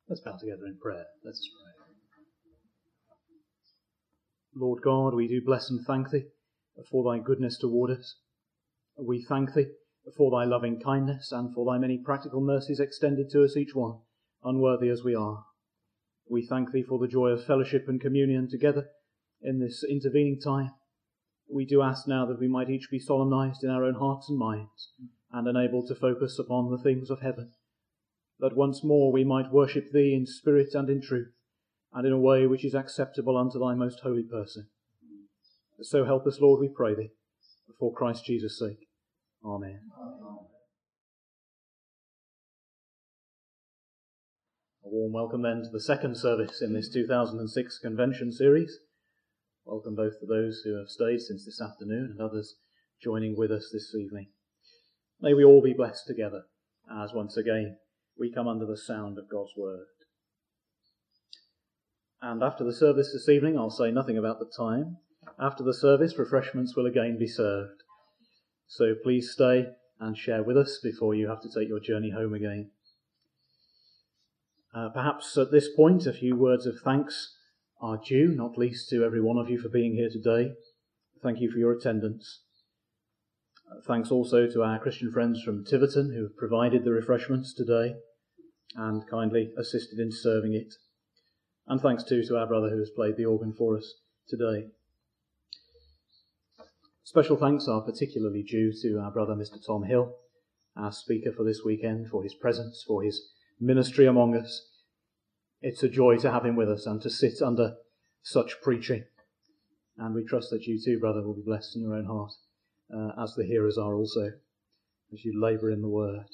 Let's bow together in prayer. Let us pray. Lord God, we do bless and thank Thee for Thy goodness toward us. We thank Thee for Thy loving kindness and for Thy many practical mercies extended to us each one, unworthy as we are. We thank Thee for the joy of fellowship and communion together in this intervening time. We do ask now that we might each be solemnized in our own hearts and minds and enabled to focus upon the things of heaven, that once more we might worship Thee in spirit and in truth, and in a way which is acceptable unto Thy most holy person. So help us, Lord, we pray Thee, for Christ Jesus' sake. Amen. A warm welcome then to the second service in this 2006 convention series. Welcome both to those who have stayed since this afternoon and others joining with us this evening. May we all be blessed together as once again we come under the sound of God's word. And after the service this evening, I'll say nothing about the time. After the service, refreshments will again be served. So please stay and share with us before you have to take your journey home again. Perhaps at this point, a few words of thanks are due, not least to every one of you for being here today. Thank you for your attendance. Thanks also to our Christian friends from Tiverton who have provided the refreshments today and kindly assisted in serving it. And thanks too to our brother who has played the organ for us today. Special thanks are particularly due to our brother Mr. Tom Hill, our speaker for this weekend, for his presence, for his ministry among us. It's a joy to have him with us and to sit under such preaching. And we trust that you too, brother, will be blessed in your own heart, as the hearers are also, as you labour in the word.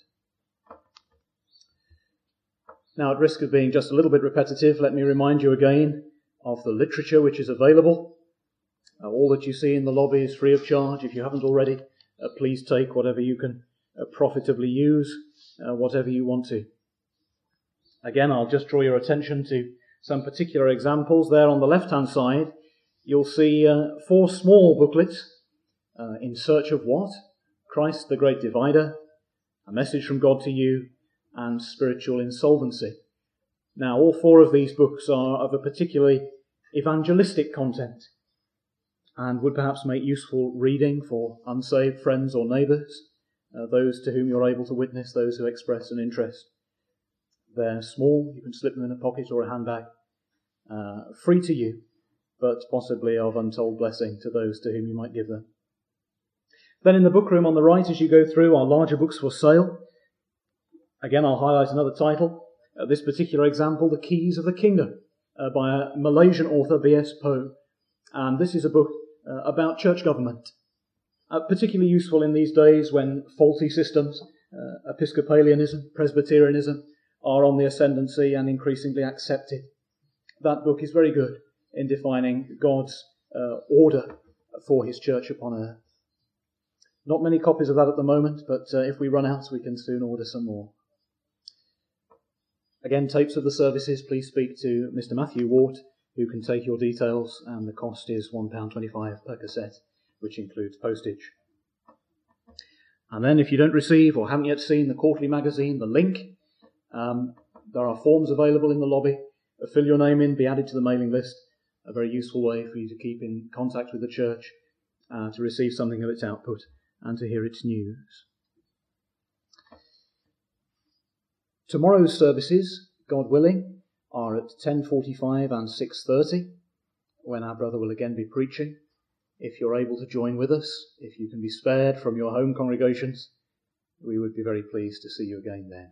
Now, at risk of being just a little bit repetitive, let me remind you again of the literature which is available. All that you see in the lobby is free of charge. If you haven't already, please take whatever you can profitably use, whatever you want to. Again, I'll just draw your attention to some particular examples. There on the left-hand side, you'll see 4 small booklets, In Search of What? Christ the Great Divider, A Message from God to You, and Spiritual Insolvency. Now, all 4 of these books are of a particularly evangelistic content and would perhaps make useful reading for unsaved friends or neighbours, those to whom you're able to witness, those who express an interest. They're small, you can slip them in a pocket or a handbag, free to you, but possibly of untold blessing to those to whom you might give them. Then in the book room on the right, as you go through, are larger books for sale. Again, I'll highlight another title. This particular example, The Keys of the Kingdom, by a Malaysian author, B.S. Poe. And this is a book about church government, particularly useful in these days when faulty systems, Episcopalianism, Presbyterianism, are on the ascendancy and increasingly accepted. That book is very good in defining God's order for his church upon earth. Not many copies of that at the moment, but if we run out, we can soon order some more. Again, tapes of the services, please speak to Mr. Matthew Wart, who can take your details, and the cost is £1.25 per cassette, which includes postage. And then if you don't receive or haven't yet seen the quarterly magazine, The Link, there are forms available in the lobby. Fill your name in, be added to the mailing list. A very useful way for you to keep in contact with the church, to receive something of its output and to hear its news. Tomorrow's services, God willing, are at 10:45 and 6:30, when our brother will again be preaching. If you're able to join with us, if you can be spared from your home congregations, we would be very pleased to see you again then.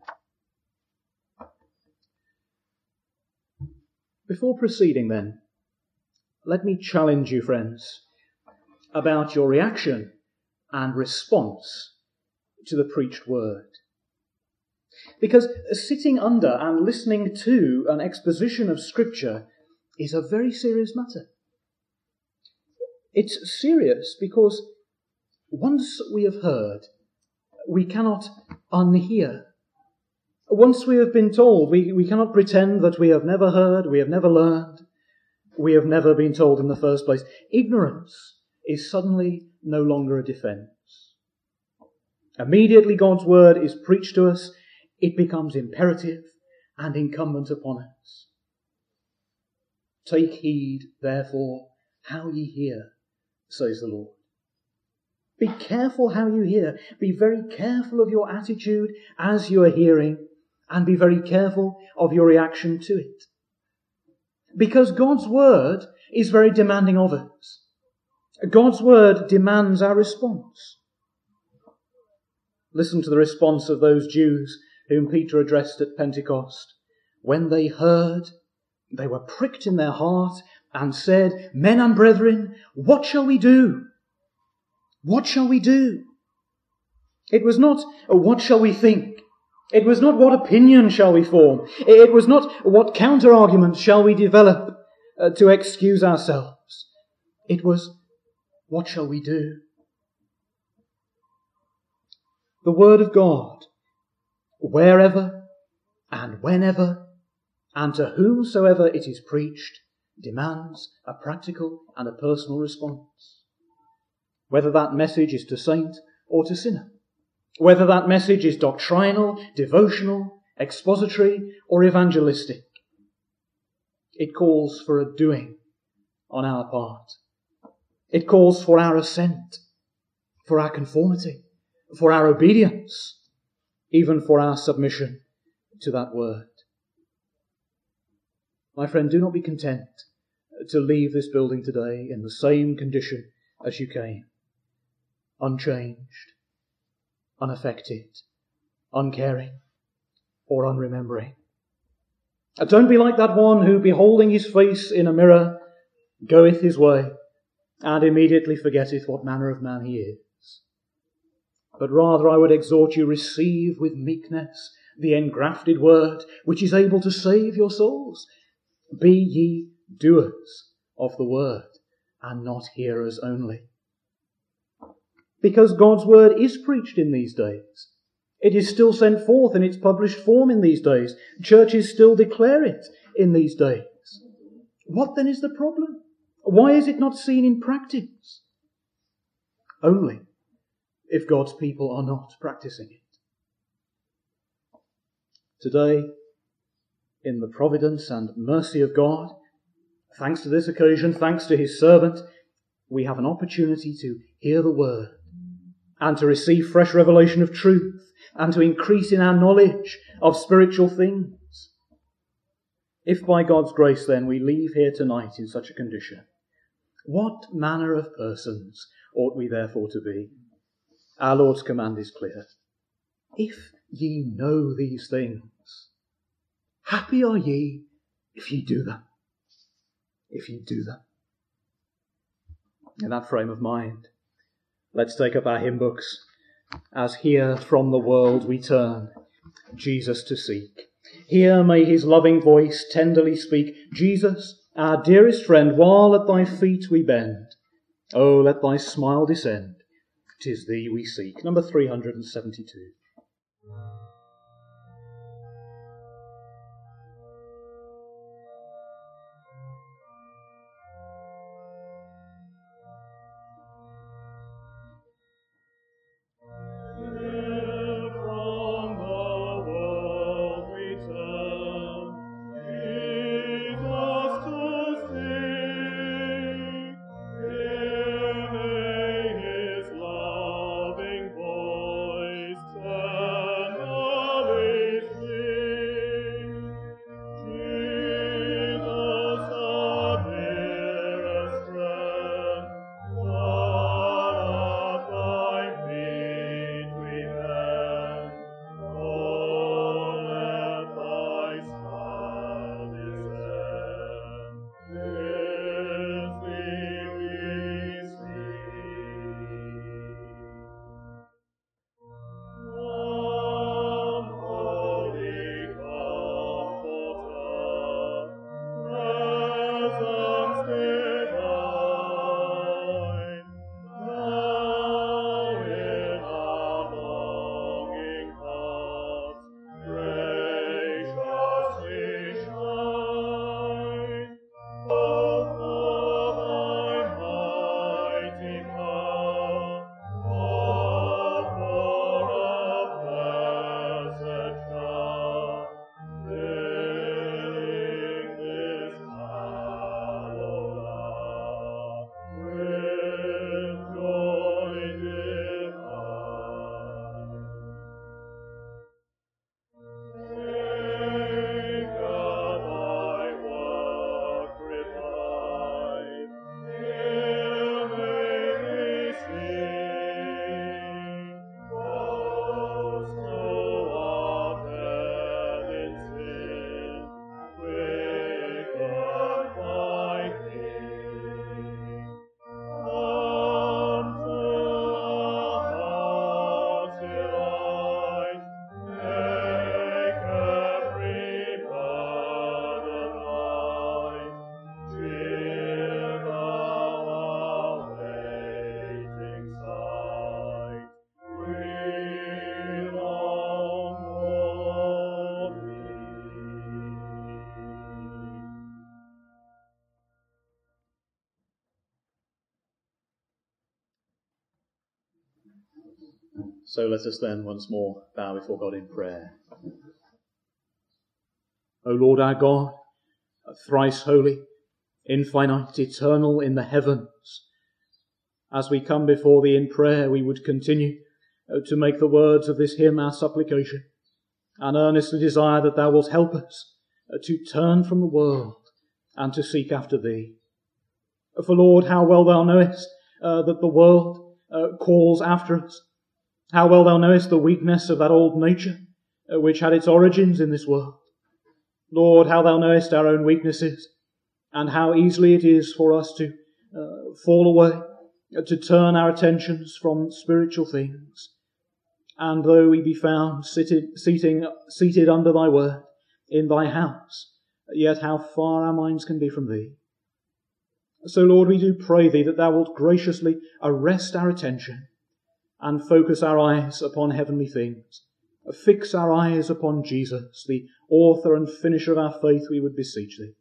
Before proceeding then, let me challenge you, friends, about your reaction and response to the preached word. Because sitting under and listening to an exposition of Scripture is a very serious matter. It's serious because once we have heard, we cannot unhear. Once we have been told, we cannot pretend that we have never heard, we have never learned, we have never been told in the first place. Ignorance is suddenly no longer a defence. Immediately God's word is preached to us, it becomes imperative and incumbent upon us. Take heed, therefore, how ye hear, says the Lord. Be careful how you hear. Be very careful of your attitude as you are hearing, and be very careful of your reaction to it. Because God's word is very demanding of us. God's word demands our response. Listen to the response of those Jews whom Peter addressed at Pentecost. When they heard, they were pricked in their heart and said, Men and brethren, what shall we do? What shall we do? It was not, what shall we think? It was not, what opinion shall we form? It was not, what counter-argument shall we develop to excuse ourselves? It was, what shall we do? The word of God, wherever and whenever and to whomsoever it is preached, demands a practical and a personal response. Whether that message is to saint or to sinner, whether that message is doctrinal, devotional, expository, or evangelistic, it calls for a doing on our part. It calls for our assent, for our conformity, for our obedience, even for our submission to that word. My friend, do not be content to leave this building today in the same condition as you came. Unchanged, unaffected, uncaring, or unremembering. Don't be like that one who, beholding his face in a mirror, goeth his way, and immediately forgetteth what manner of man he is. But rather I would exhort you, receive with meekness the engrafted word, which is able to save your souls. Be ye doers of the word, and not hearers only. Because God's word is preached in these days. It is still sent forth in its published form in these days. Churches still declare it in these days. What then is the problem? Why is it not seen in practice? Only if God's people are not practicing it. Today, in the providence and mercy of God, thanks to this occasion, thanks to his servant, we have an opportunity to hear the word and to receive fresh revelation of truth and to increase in our knowledge of spiritual things. If by God's grace then we leave here tonight in such a condition, what manner of persons ought we therefore to be? Our Lord's command is clear. If ye know these things, happy are ye if ye do them. If ye do them. In that frame of mind, let's take up our hymn books as here from the world we turn, Jesus to seek. Here may his loving voice tenderly speak, Jesus, our dearest friend, while at thy feet we bend. Oh, let thy smile descend. 'Tis thee we seek. Number 372. So let us then once more bow before God in prayer. O Lord our God, thrice holy, infinite, eternal in the heavens, as we come before thee in prayer, we would continue to make the words of this hymn our supplication, and earnestly desire that thou wilt help us to turn from the world and to seek after thee. For Lord, how well thou knowest that the world calls after us. How well thou knowest the weakness of that old nature which had its origins in this world. Lord, how thou knowest our own weaknesses, and how easily it is for us to fall away, to turn our attentions from spiritual things. And though we be found seated under thy word in thy house, yet how far our minds can be from thee. So, Lord, we do pray thee that thou wilt graciously arrest our attention and focus our eyes upon heavenly things. Fix our eyes upon Jesus, the author and finisher of our faith, we would beseech thee.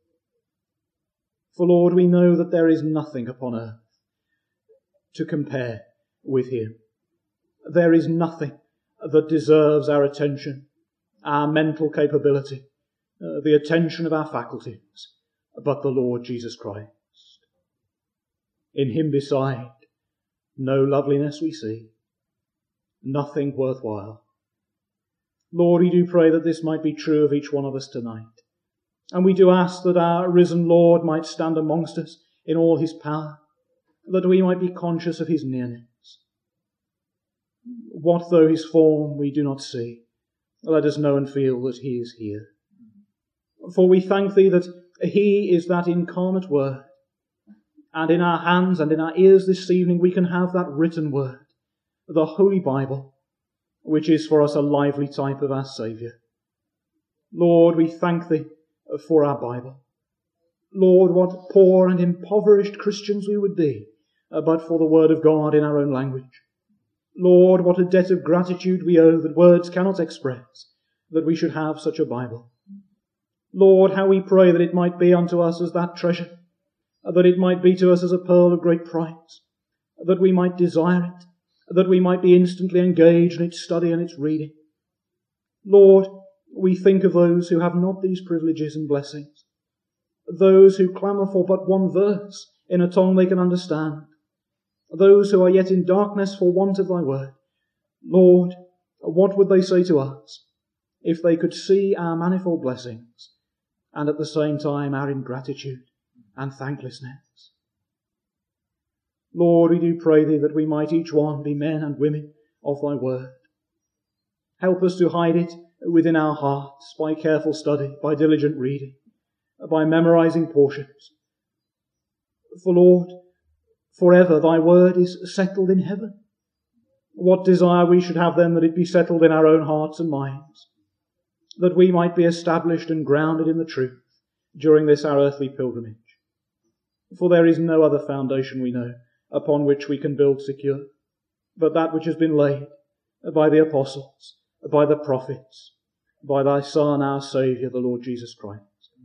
For, Lord, we know that there is nothing upon earth to compare with him. There is nothing that deserves our attention, our mental capability, the attention of our faculties, but the Lord Jesus Christ. In him beside, no loveliness we see, nothing worthwhile. Lord, we do pray that this might be true of each one of us tonight. And we do ask that our risen Lord might stand amongst us in all his power, that we might be conscious of his nearness. What though his form we do not see, let us know and feel that he is here. For we thank thee that he is that incarnate word, and in our hands and in our ears this evening we can have that written word, the Holy Bible, which is for us a lively type of our Saviour. Lord, we thank thee for our Bible. Lord, what poor and impoverished Christians we would be, but for the word of God in our own language. Lord, what a debt of gratitude we owe that words cannot express, that we should have such a Bible. Lord, how we pray that it might be unto us as that treasure, that it might be to us as a pearl of great price, that we might desire it, that we might be instantly engaged in its study and its reading. Lord, we think of those who have not these privileges and blessings, those who clamour for but one verse in a tongue they can understand, those who are yet in darkness for want of thy word. Lord, what would they say to us if they could see our manifold blessings and at the same time our ingratitude and thanklessness? Lord, we do pray thee that we might each one be men and women of thy word. Help us to hide it within our hearts by careful study, by diligent reading, by memorizing portions. For Lord, forever thy word is settled in heaven. What desire we should have then that it be settled in our own hearts and minds, that we might be established and grounded in the truth during this our earthly pilgrimage. For there is no other foundation, we know, upon which we can build secure, but that which has been laid by the apostles, by the prophets, by thy Son, our Saviour, the Lord Jesus Christ.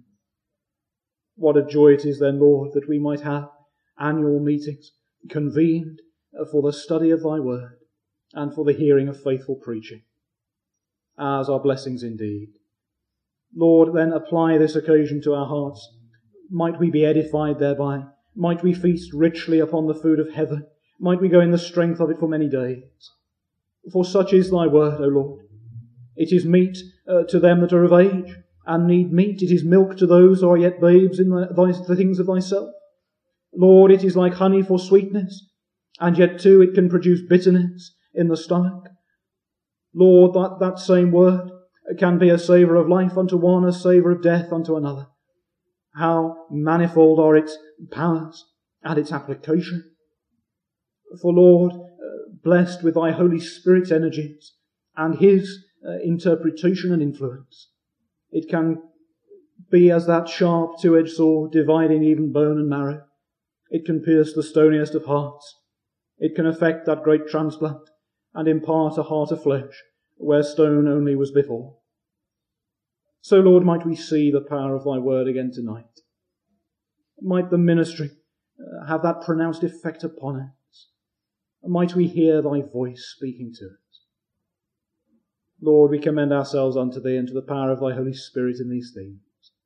What a joy it is then, Lord, that we might have annual meetings convened for the study of thy word and for the hearing of faithful preaching. Ours are blessings indeed. Lord, then apply this occasion to our hearts. Might we be edified thereby? Might we feast richly upon the food of heaven? Might we go in the strength of it for many days? For such is thy word, O Lord. It is meat to them that are of age and need meat. It is milk to those who are yet babes in the things of thyself. Lord, it is like honey for sweetness, and yet too it can produce bitterness in the stomach. Lord, that same word can be a savour of life unto one, a savour of death unto another. How manifold are its powers and its application. For Lord, blessed with thy Holy Spirit's energies and his interpretation and influence, it can be as that sharp two-edged sword dividing even bone and marrow. It can pierce the stoniest of hearts. It can effect that great transplant and impart a heart of flesh where stone only was before. So, Lord, might we see the power of thy word again tonight. Might the ministry have that pronounced effect upon us. might we hear thy voice speaking to us. Lord, we commend ourselves unto thee and to the power of thy Holy Spirit in these things.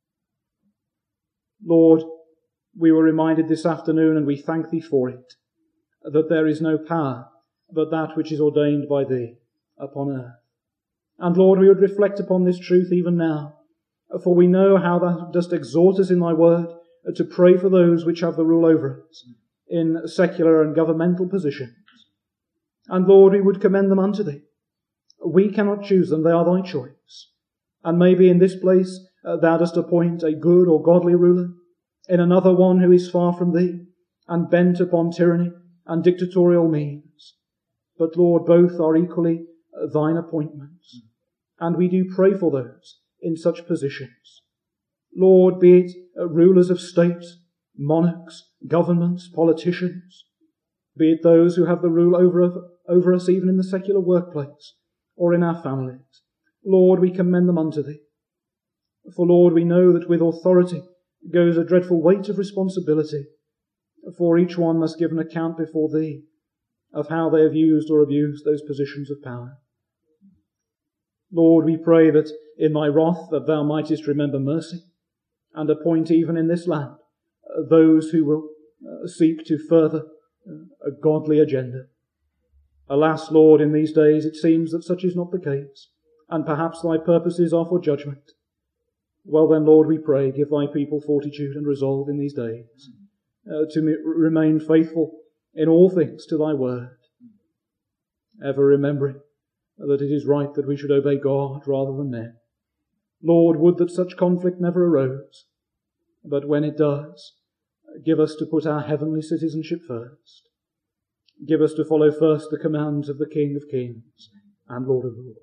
Lord, we were reminded this afternoon, and we thank thee for it, that there is no power but that which is ordained by thee upon earth. And Lord, we would reflect upon this truth even now, for we know how thou dost exhort us in thy word to pray for those which have the rule over us in secular and governmental positions. And Lord, we would commend them unto thee. We cannot choose them, they are thy choice. And maybe in this place thou dost appoint a good or godly ruler, in another one who is far from thee, and bent upon tyranny and dictatorial means. But Lord, both are equally thine appointments. And we do pray for those in such positions. Lord, be it rulers of states, monarchs, governments, politicians, be it those who have the rule over us even in the secular workplace or in our families. Lord, we commend them unto thee. For Lord, we know that with authority goes a dreadful weight of responsibility, for each one must give an account before thee of how they have used or abused those positions of power. Lord, we pray that in thy wrath that thou mightest remember mercy and appoint even in this land those who will seek to further a godly agenda. Alas, Lord, in these days it seems that such is not the case, and perhaps thy purposes are for judgment. Well then, Lord, we pray, give thy people fortitude and resolve in these days to remain faithful in all things to thy word, ever remembering that it is right that we should obey God rather than men. Lord, would that such conflict never arose, but when it does, give us to put our heavenly citizenship first. Give us to follow first the commands of the King of Kings and Lord of Lords.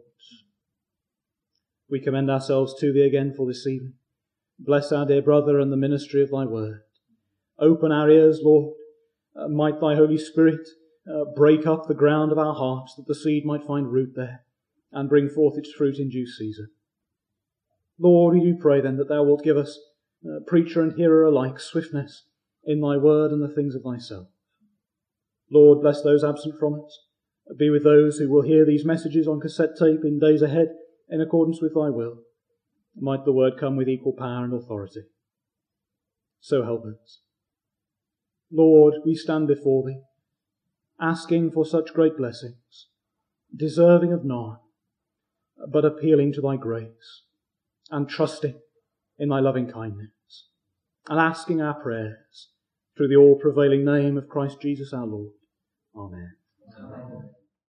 We commend ourselves to thee again for this evening. Bless our dear brother and the ministry of thy word. Open our ears, Lord. Might thy Holy Spirit break up the ground of our hearts, that the seed might find root there and bring forth its fruit in due season. Lord, we do pray then that thou wilt give us, preacher and hearer alike, swiftness in thy word and the things of thyself. Lord, bless those absent from us. Be with those who will hear these messages on cassette tape in days ahead in accordance with thy will. Might the word come with equal power and authority. So help us. Lord, we stand before thee, asking for such great blessings, deserving of none, but appealing to thy grace and trusting in thy loving kindness, and asking our prayers through the all-prevailing name of Christ Jesus our Lord. Amen. Amen.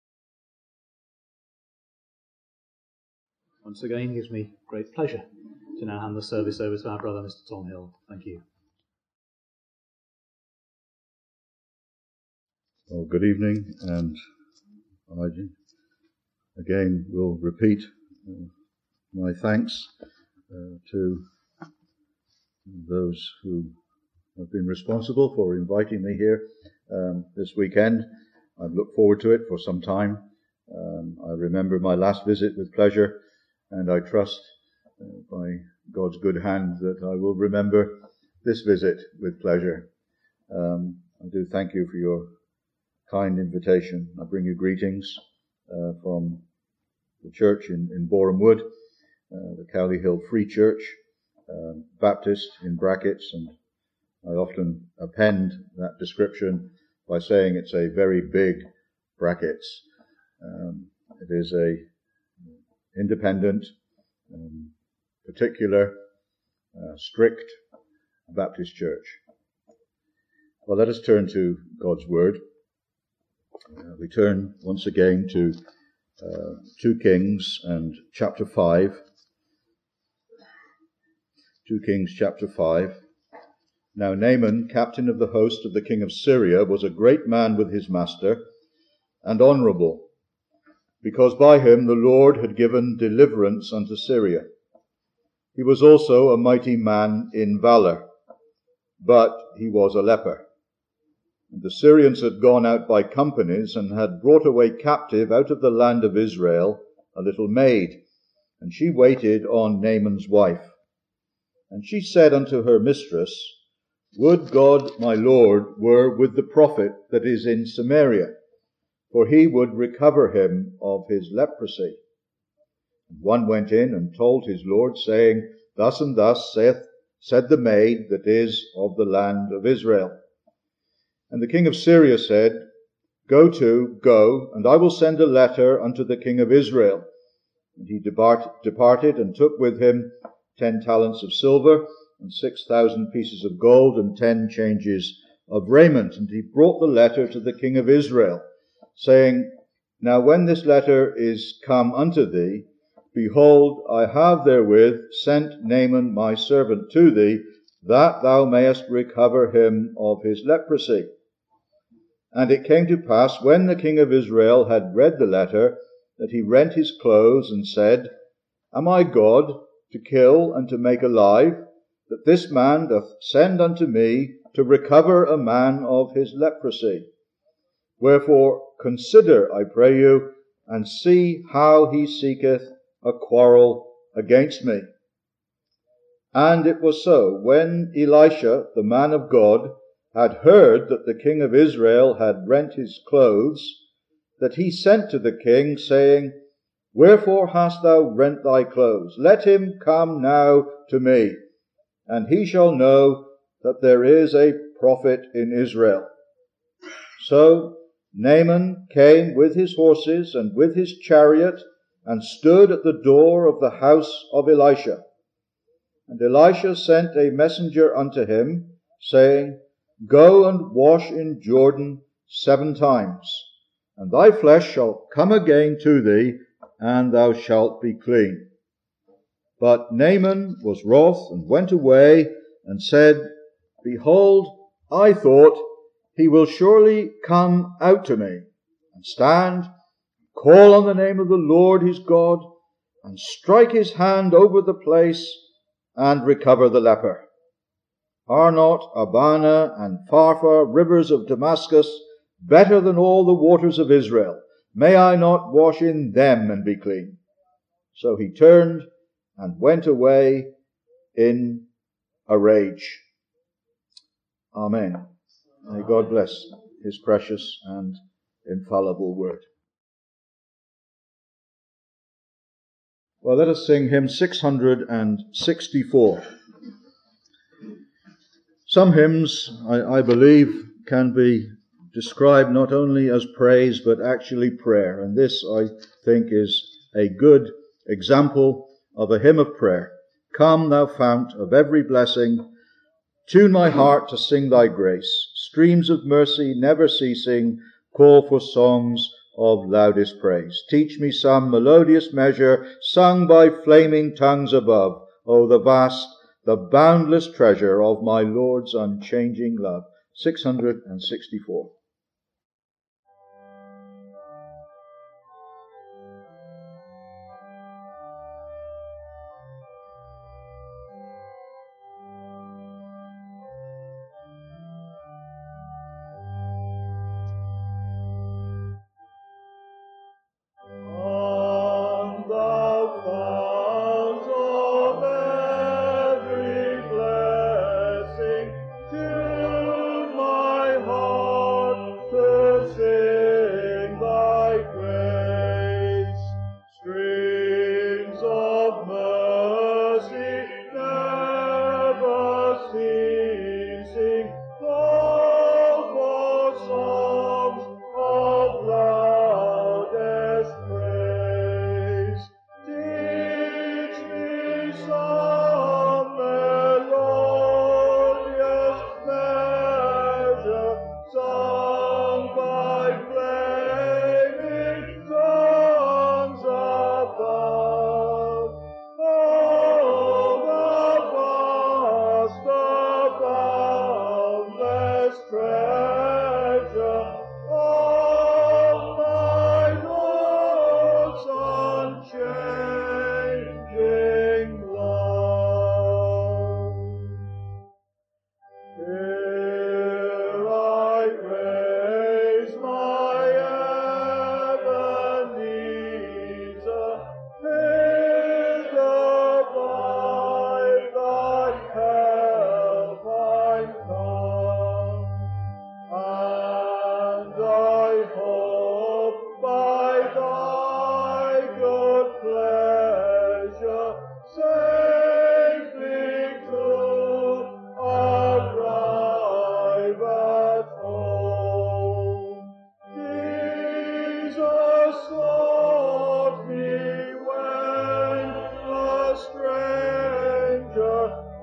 Once again, it gives me great pleasure to now hand the service over to our brother, Mr. Tom Hill. Thank you. Well, good evening, and I again will repeat my thanks to those who have been responsible for inviting me here this weekend. I've looked forward to it for some time. I remember my last visit with pleasure, and I trust by God's good hand that I will remember this visit with pleasure. I do thank you for your kind invitation. I bring you greetings from the church in Boreham Wood, the Cowley Hill Free Church, Baptist in brackets, and I often append that description by saying it's a very big brackets. It is a independent, particular, strict Baptist church. Well, let us turn to God's Word. We turn once again to 2 Kings and chapter 5. 2 Kings chapter 5. Now Naaman, captain of the host of the king of Syria, was a great man with his master, and honourable, because by him the Lord had given deliverance unto Syria. He was also a mighty man in valour, but he was a leper. And the Syrians had gone out by companies, and had brought away captive out of the land of Israel a little maid, and she waited on Naaman's wife. And she said unto her mistress, Would God my Lord were with the prophet that is in Samaria, for he would recover him of his leprosy. And one went in and told his lord, saying, Thus and thus said the maid that is of the land of Israel. And the king of Syria said, Go, and I will send a letter unto the king of Israel. And he departed and took with him 10 talents of silver and 6,000 pieces of gold and 10 changes of raiment. And he brought the letter to the king of Israel, saying, Now when this letter is come unto thee, behold, I have therewith sent Naaman my servant to thee, that thou mayest recover him of his leprosy. And it came to pass, when the king of Israel had read the letter, that he rent his clothes and said, Am I God to kill and to make alive, that this man doth send unto me to recover a man of his leprosy? Wherefore consider, I pray you, and see how he seeketh a quarrel against me. And it was so, when Elisha, the man of God, had heard that the king of Israel had rent his clothes, that he sent to the king, saying, Wherefore hast thou rent thy clothes? Let him come now to me, and he shall know that there is a prophet in Israel. So Naaman came with his horses and with his chariot, and stood at the door of the house of Elisha. And Elisha sent a messenger unto him, saying, Go and wash in Jordan 7 times, and thy flesh shall come again to thee, and thou shalt be clean. But Naaman was wroth, and went away, and said, Behold, I thought, he will surely come out to me, and stand, call on the name of the Lord his God, and strike his hand over the place, and recover the leper. Are not Abana and Pharpar, rivers of Damascus, better than all the waters of Israel? May I not wash in them and be clean? So he turned and went away in a rage. Amen. May God bless his precious and infallible word. Well, let us sing hymn 664. Some hymns, I believe, can be described not only as praise, but actually prayer. And this, I think, is a good example of a hymn of prayer. Come, thou fount of every blessing, tune my heart to sing thy grace. Streams of mercy never ceasing, call for songs of loudest praise. Teach me some melodious measure, sung by flaming tongues above. O the vast, the boundless treasure of my Lord's unchanging love. 664. Heart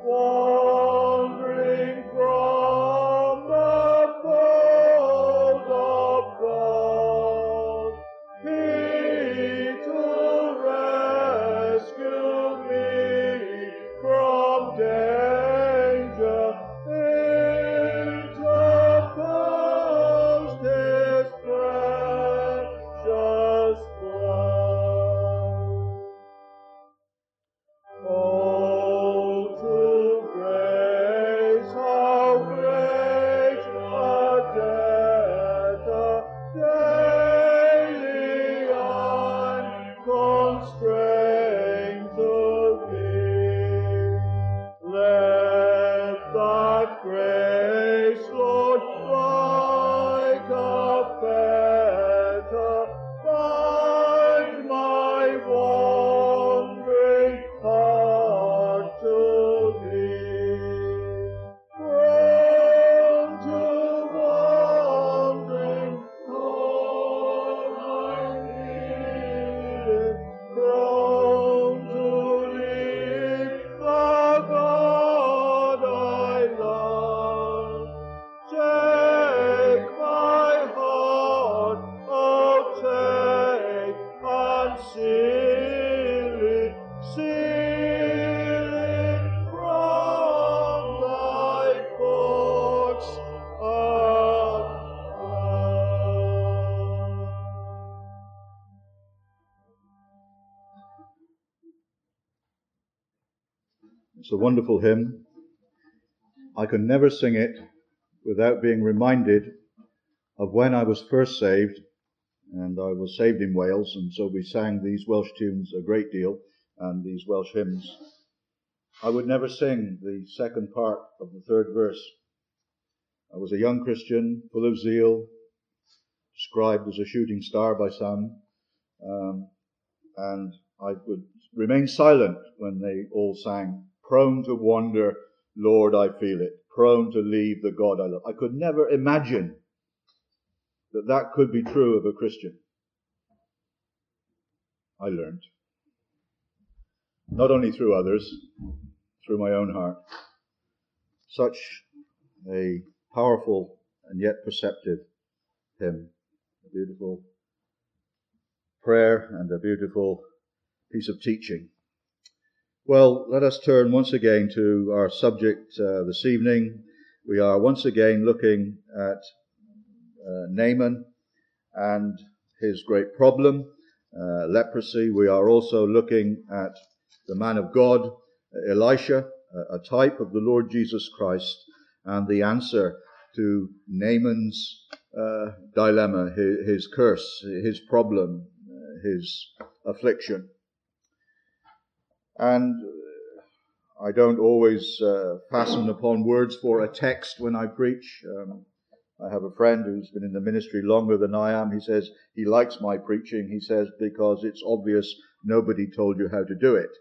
wandering from the fold of God. He to rescue me from danger interposed His precious blood. Oh, to grace, how great a debtor daily I'm constrained to be. Let that grace, Lord, like a fetter bind my wandering heart to Thee. Prone to wandering, all I need it. Prone to leave the God I love. Take my heart, oh take and seal it from Thy courts above. It's a wonderful hymn. I can never sing it without being reminded of when I was first saved, and I was saved in Wales, and so we sang these Welsh tunes a great deal, and these Welsh hymns. I would never sing the second part of the third verse. I was a young Christian, full of zeal, described as a shooting star by some, and I would remain silent when they all sang, "Prone to wander, Lord, I feel it, prone to leave the God I love." I could never imagine that that could be true of a Christian. I learned. Not only through others, through my own heart. Such a powerful and yet perceptive hymn. A beautiful prayer and a beautiful piece of teaching. Well, let us turn once again to our subject this evening. We are once again looking at Naaman and his great problem, leprosy. We are also looking at the man of God, Elisha, a type of the Lord Jesus Christ, and the answer to Naaman's dilemma, his curse, his problem, his affliction. And I don't always fasten upon words for a text when I preach. I have a friend who's been in the ministry longer than I am. He says he likes my preaching. He says because it's obvious nobody told you how to do it.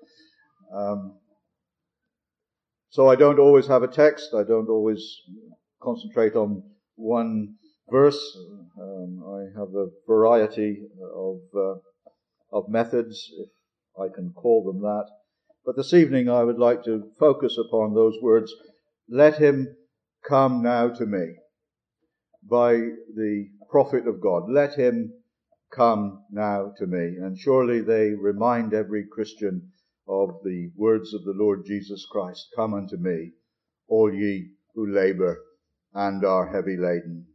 So I don't always have a text. I don't always concentrate on one verse. I have a variety of methods, if I can call them that. But this evening I would like to focus upon those words, "Let him come now to me," by the prophet of God. Let him come now to me. And surely they remind every Christian of the words of the Lord Jesus Christ. "Come unto me, all ye who labor and are heavy laden."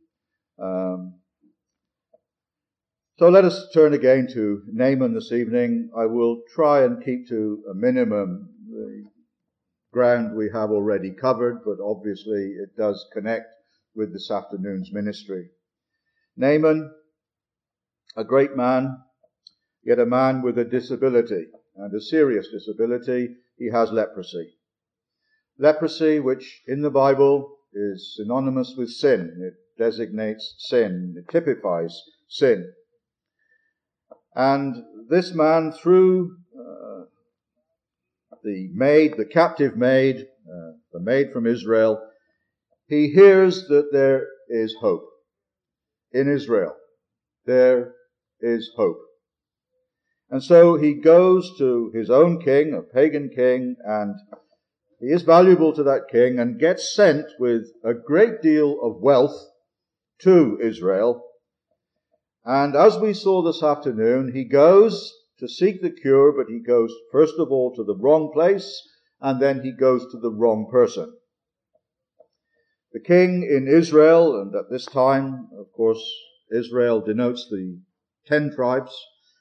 So let us turn again to Naaman this evening. I will try and keep to a minimum the ground we have already covered, but obviously it does connect with this afternoon's ministry. Naaman, a great man, yet a man with a disability, and a serious disability. He has leprosy. Leprosy, which in the Bible is synonymous with sin. It designates sin. It typifies sin. And this man, through the captive maid, the maid from Israel, he hears that there is hope. In Israel, there is hope. And so he goes to his own king, a pagan king, and he is valuable to that king and gets sent with a great deal of wealth to Israel. And as we saw this afternoon, he goes to seek the cure, but he goes first of all to the wrong place, and then he goes to the wrong person. The king in Israel, and at this time, of course, Israel denotes the 10 tribes,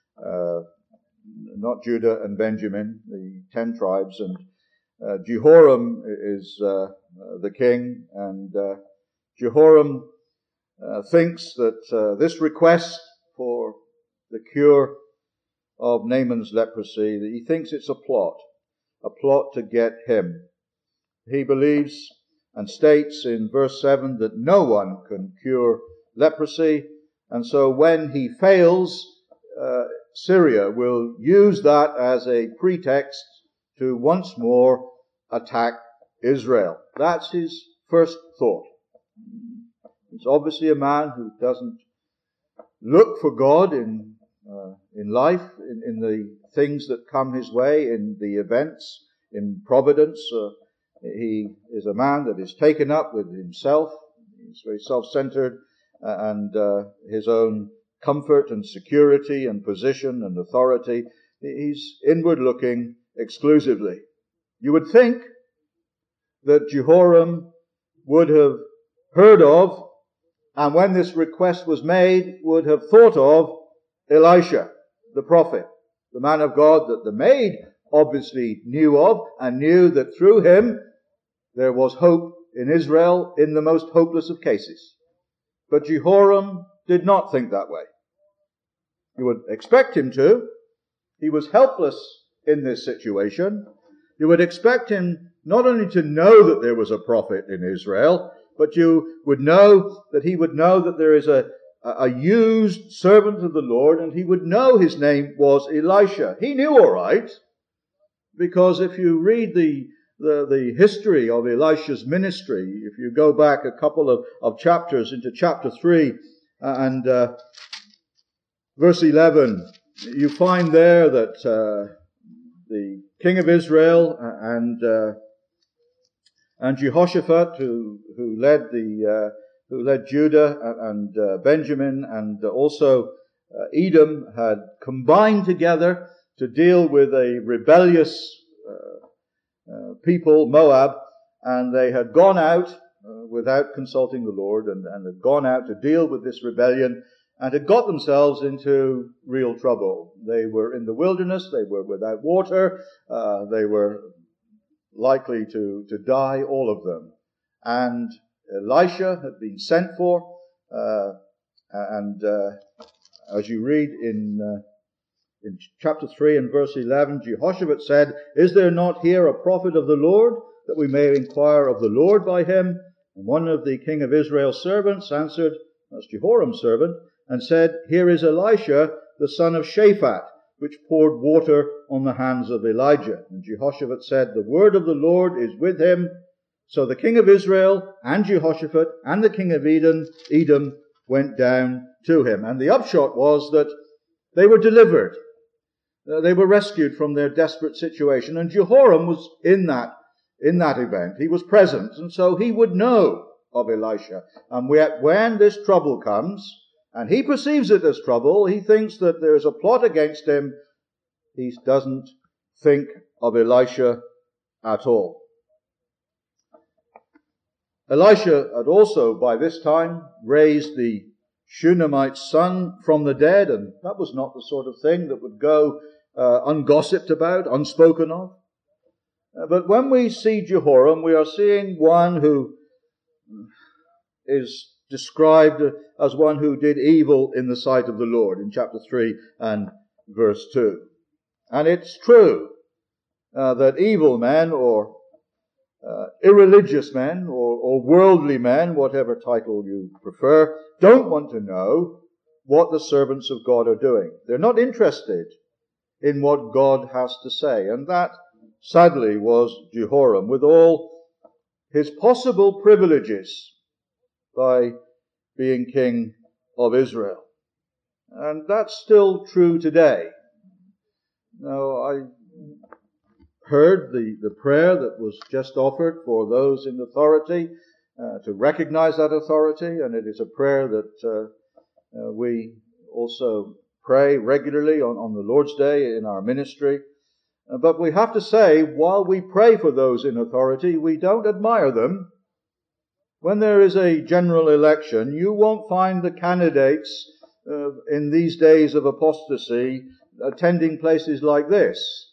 not Judah and Benjamin, the 10 tribes, and Jehoram is the king, and Jehoram thinks that this request for the cure of Naaman's leprosy, that he thinks it's a plot to get him. He believes and states in verse 7 that no one can cure leprosy, and so when he fails, Syria will use that as a pretext to once more attack Israel. That's his first thought. He's obviously a man who doesn't look for God in life, in the things that come his way, in the events, in providence. He is a man that is taken up with himself. He's very self-centered, and his own comfort and security and position and authority. He's inward looking exclusively. You would think that Jehoram would have heard of, and when this request was made, would have thought of Elisha, the prophet, the man of God that the maid obviously knew of, and knew that through him there was hope in Israel in the most hopeless of cases. But Jehoram did not think that way. You would expect him to. He was helpless in this situation. You would expect him not only to know that there was a prophet in Israel, but you would know that he would know that there is a used servant of the Lord, and he would know his name was Elisha. He knew all right, because if you read the history of Elisha's ministry, if you go back a couple of chapters into chapter 3 and verse 11, you find there that the king of Israel and Jehoshaphat, who led Judah and Benjamin and also Edom, had combined together to deal with a rebellious people, Moab, and they had gone out without consulting the Lord and had gone out to deal with this rebellion and had got themselves into real trouble. They were in the wilderness, they were without water, they were likely to die, all of them. And Elisha had been sent for, and as you read in chapter 3 and verse 11, Jehoshaphat said, "Is there not here a prophet of the Lord, that we may inquire of the Lord by him?" And one of the king of Israel's servants answered, that's Jehoram's servant, and said, "Here is Elisha, the son of Shaphat, which poured water on the hands of Elijah." And Jehoshaphat said, "The word of the Lord is with him." So the king of Israel and Jehoshaphat and the king of Edom went down to him. And the upshot was that they were delivered. They were rescued from their desperate situation. And Jehoram was in that event. He was present. And so he would know of Elisha. And yet when this trouble comes, and he perceives it as trouble, he thinks that there is a plot against him. He doesn't think of Elisha at all. Elisha had also, by this time, raised the Shunammite's son from the dead, and that was not the sort of thing that would go ungossiped about, unspoken of. But when we see Jehoram, we are seeing one who is described as one who did evil in the sight of the Lord in chapter 3 and verse 2. And it's true that evil men or irreligious men or worldly men, whatever title you prefer, don't want to know what the servants of God are doing. They're not interested in what God has to say. And that, sadly, was Jehoram, with all his possible privileges by being king of Israel. And that's still true today. Now, I heard the prayer that was just offered for those in authority, to recognize that authority, and it is a prayer that we also pray regularly on the Lord's Day in our ministry. But we have to say, while we pray for those in authority, we don't admire them. When there is a general election, you won't find the candidates in these days of apostasy attending places like this.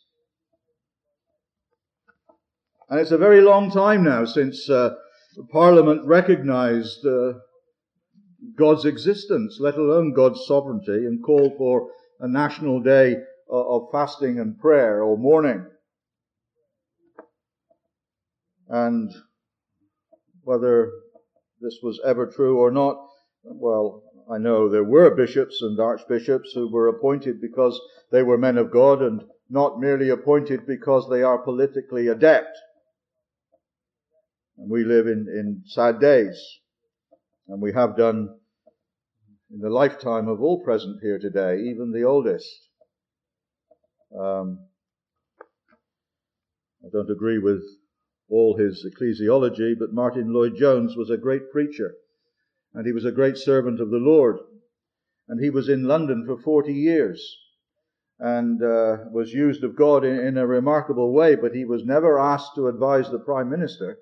And it's a very long time now since Parliament recognized God's existence, let alone God's sovereignty, and called for a national day of fasting and prayer or mourning. And whether this was ever true or not, well, I know there were bishops and archbishops who were appointed because they were men of God and not merely appointed because they are politically adept. And we live in sad days, and we have done in the lifetime of all present here today, even the oldest. I don't agree with all his ecclesiology, but Martin Lloyd-Jones was a great preacher, and he was a great servant of the Lord, and he was in London for 40 years, and was used of God in a remarkable way, but he was never asked to advise the Prime Minister.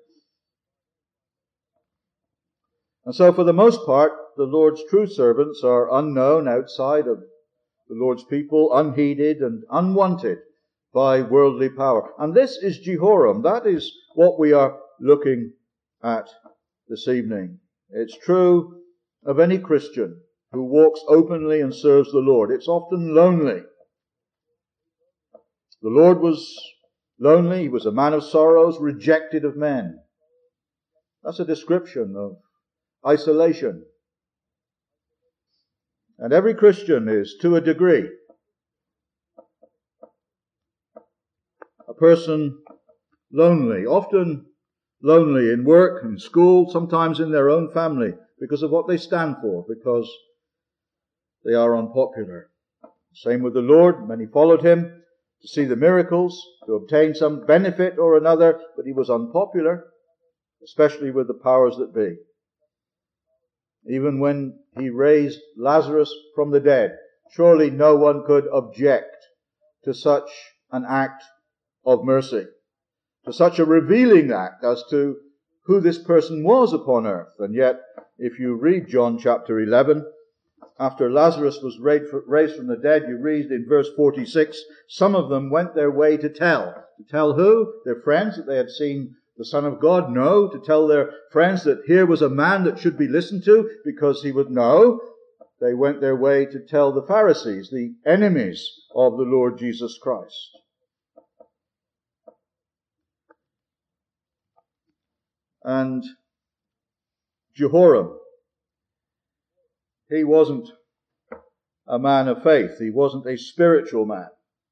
And so for the most part, the Lord's true servants are unknown outside of the Lord's people, unheeded and unwanted by worldly power. And this is Jehoram. That is what we are looking at this evening. It's true of any Christian who walks openly and serves the Lord. It's often lonely. The Lord was lonely. He was a man of sorrows, rejected of men. That's a description of isolation. And every Christian is, to a degree, a person lonely, often lonely in work and school, sometimes in their own family, because of what they stand for, because they are unpopular. Same with the Lord. Many followed him to see the miracles, to obtain some benefit or another, but he was unpopular, especially with the powers that be. Even when he raised Lazarus from the dead, surely no one could object to such an act of mercy, to such a revealing act as to who this person was upon earth. And yet, if you read John chapter 11, after Lazarus was raised from the dead, you read in verse 46, some of them went their way to tell. To tell who? Their friends that they had seen the Son of God? No. To tell their friends that here was a man that should be listened to because he would know. They went their way to tell the Pharisees, the enemies of the Lord Jesus Christ. And Jehoram, he wasn't a man of faith. He wasn't a spiritual man.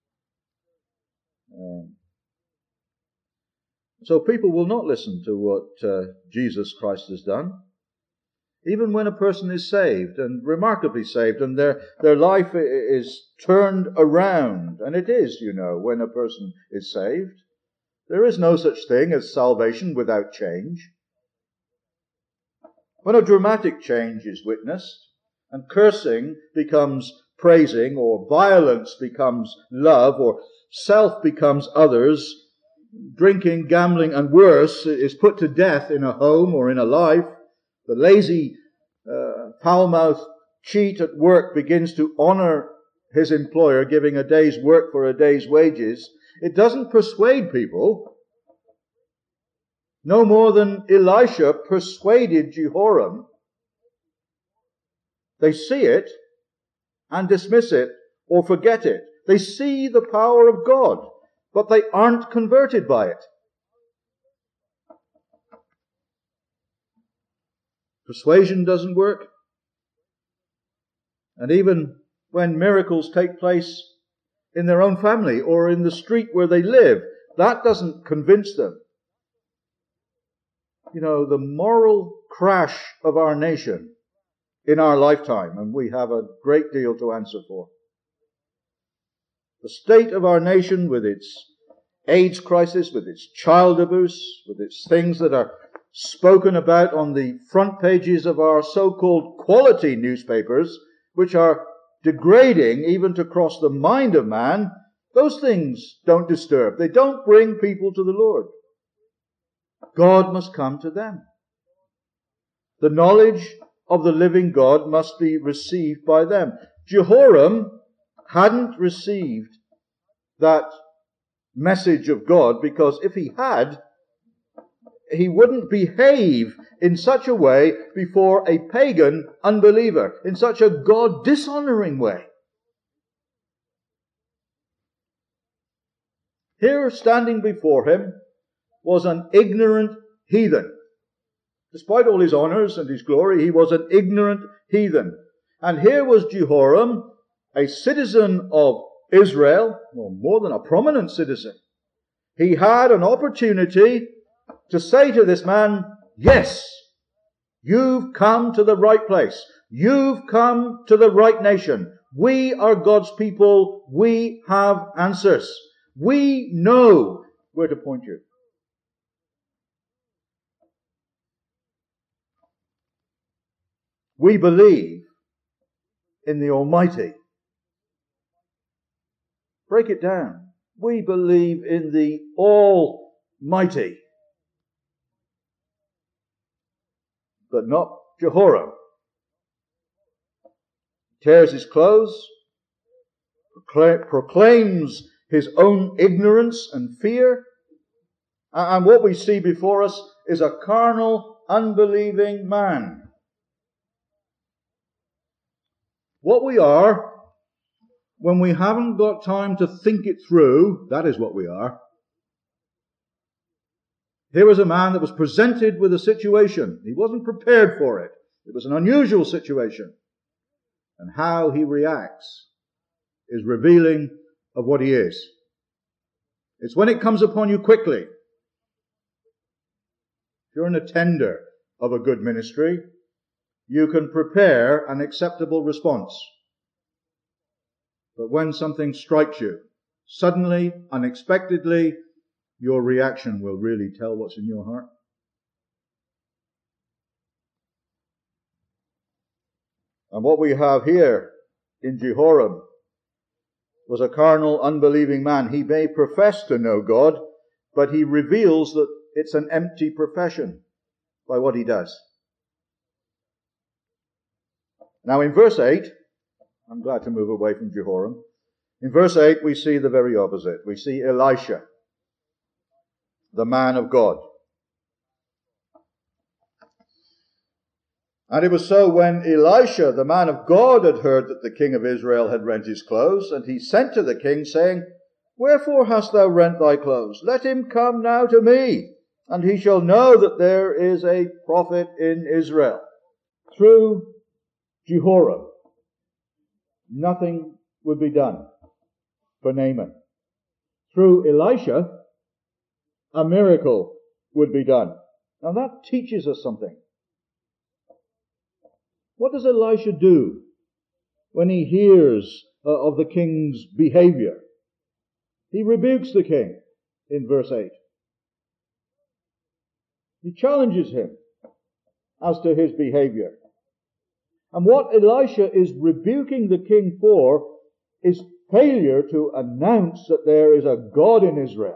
So people will not listen to what Jesus Christ has done. Even when a person is saved, and remarkably saved, and their life is turned around. And it is, you know, when a person is saved. There is no such thing as salvation without change. When a dramatic change is witnessed, and cursing becomes praising, or violence becomes love, or self becomes others, drinking, gambling, and worse is put to death in a home or in a life, the lazy, foul-mouthed cheat at work begins to honor his employer, giving a day's work for a day's wages, it doesn't persuade people. No more than Elisha persuaded Jehoram. They see it and dismiss it or forget it. They see the power of God, but they aren't converted by it. Persuasion doesn't work. And even when miracles take place in their own family or in the street where they live, that doesn't convince them. You know, the moral crash of our nation in our lifetime, and we have a great deal to answer for. The state of our nation with its AIDS crisis, with its child abuse, with its things that are spoken about on the front pages of our so-called quality newspapers, which are degrading even to cross the mind of man, those things don't disturb. They don't bring people to the Lord. God must come to them. The knowledge of the living God must be received by them. Jehoram hadn't received that message of God, because if he had, he wouldn't behave in such a way before a pagan unbeliever, in such a God-dishonoring way. Here, standing before him, was an ignorant heathen. Despite all his honors and his glory, he was an ignorant heathen. And here was Jehoram, a citizen of Israel, well, more than a prominent citizen. He had an opportunity to say to this man, yes, you've come to the right place. You've come to the right nation. We are God's people. We have answers. We know where to point you. We believe in the Almighty. Break it down. We believe in the Almighty. But not Jehoram. Tears his clothes, proclaims his own ignorance and fear. And what we see before us is a carnal, unbelieving man. What we are, when we haven't got time to think it through, that is what we are. Here was a man that was presented with a situation. He wasn't prepared for it. It was an unusual situation. And how he reacts is revealing of what he is. It's when it comes upon you quickly. If you're an attender of a good ministry, you can prepare an acceptable response. But when something strikes you, suddenly, unexpectedly, your reaction will really tell what's in your heart. And what we have here in Jehoram was a carnal, unbelieving man. He may profess to know God, but he reveals that it's an empty profession by what he does. Now in verse 8, I'm glad to move away from Jehoram. In verse 8 we see the very opposite. We see Elisha, the man of God. And it was so when Elisha, the man of God, had heard that the king of Israel had rent his clothes, and he sent to the king, saying, Wherefore hast thou rent thy clothes? Let him come now to me, and he shall know that there is a prophet in Israel. Through Jehoram, nothing would be done for Naaman. Through Elisha, a miracle would be done. Now that teaches us something. What does Elisha do when he hears of the king's behavior? He rebukes the king in verse 8. He challenges him as to his behavior. And what Elisha is rebuking the king for is failure to announce that there is a God in Israel.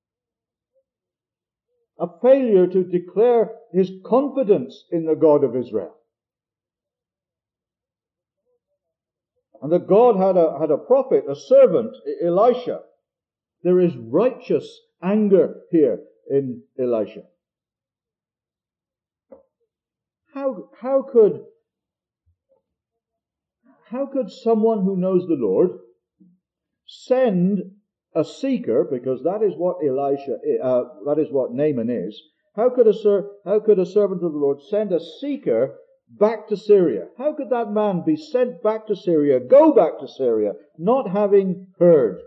A failure to declare his confidence in the God of Israel. And that God had a prophet, a servant, Elisha. There is righteous anger here in Elisha. How could someone who knows the Lord send a seeker, because that is what that is what Naaman is. How could a servant of the Lord send a seeker back to Syria? How could that man be sent back to Syria, go back to Syria, not having heard?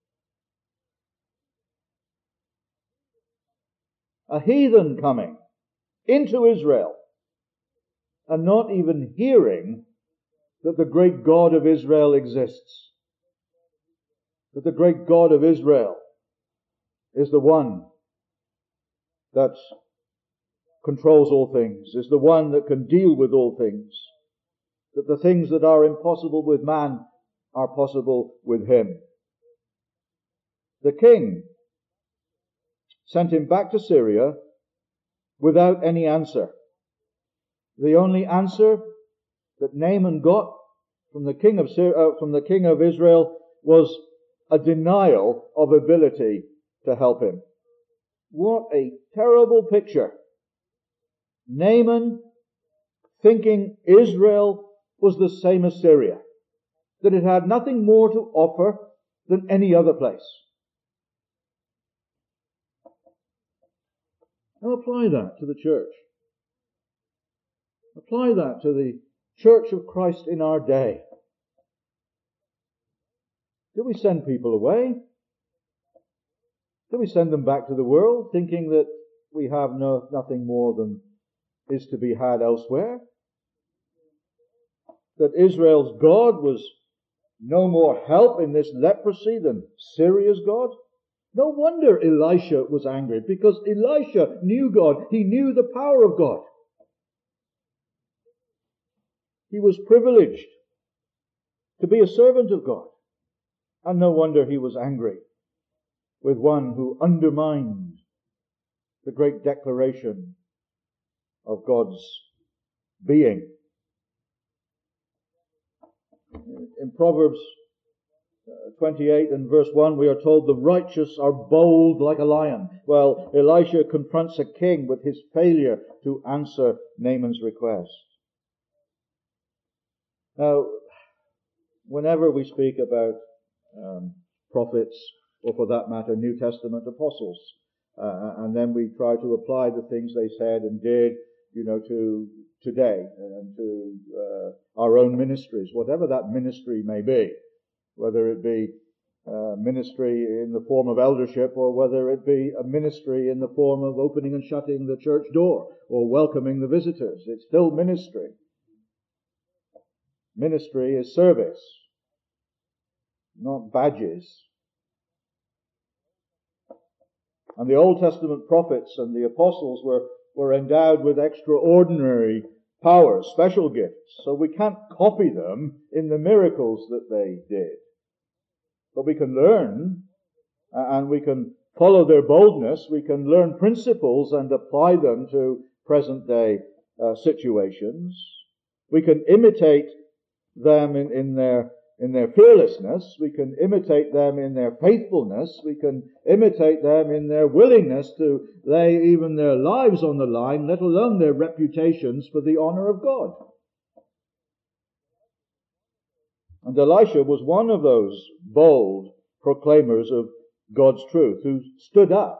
A heathen coming into Israel and not even hearing that the great God of Israel exists. That the great God of Israel is the one that controls all things, is the one that can deal with all things, that the things that are impossible with man are possible with him. The king sent him back to Syria without any answer. The only answer that Naaman got from the king of Israel was a denial of ability to help him. What a terrible picture. Naaman thinking Israel was the same as Syria, that it had nothing more to offer than any other place. Now apply that to the church. Apply that to the Church of Christ in our day. Do we send people away? Do we send them back to the world, thinking that we have nothing more than is to be had elsewhere? That Israel's God was no more help in this leprosy than Syria's God? No wonder Elisha was angry, because Elisha knew God. He knew the power of God. He was privileged to be a servant of God. And no wonder he was angry with one who undermined the great declaration of God's being. In Proverbs 28 and verse 1, we are told the righteous are bold like a lion. Well, Elisha confronts a king with his failure to answer Naaman's request. Now, whenever we speak about prophets, or for that matter, New Testament apostles, and then we try to apply the things they said and did, to today and to our own ministries, whatever that ministry may be, whether it be ministry in the form of eldership, or whether it be a ministry in the form of opening and shutting the church door, or welcoming the visitors. It's still ministry. Ministry is service, not badges. And the Old Testament prophets and the apostles were endowed with extraordinary powers, special gifts. So we can't copy them in the miracles that they did. But we can learn, and we can follow their boldness. We can learn principles and apply them to present day situations. We can imitate them in their fearlessness. We can imitate them in their faithfulness. We can imitate them in their willingness to lay even their lives on the line, let alone their reputations, for the honor of God. And Elisha was one of those bold proclaimers of God's truth who stood up.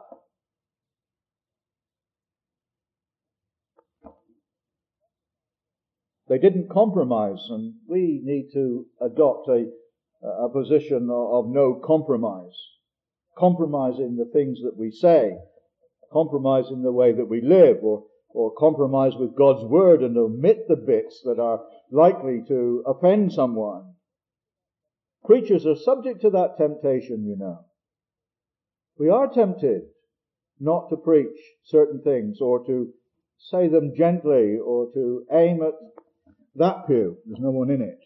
They didn't compromise, and we need to adopt a position of no compromise. Compromise in the things that we say, compromise in the way that we live, or compromise with God's word and omit the bits that are likely to offend someone. Preachers are subject to that temptation, We are tempted not to preach certain things, or to say them gently, or to aim at that pew. There's no one in it.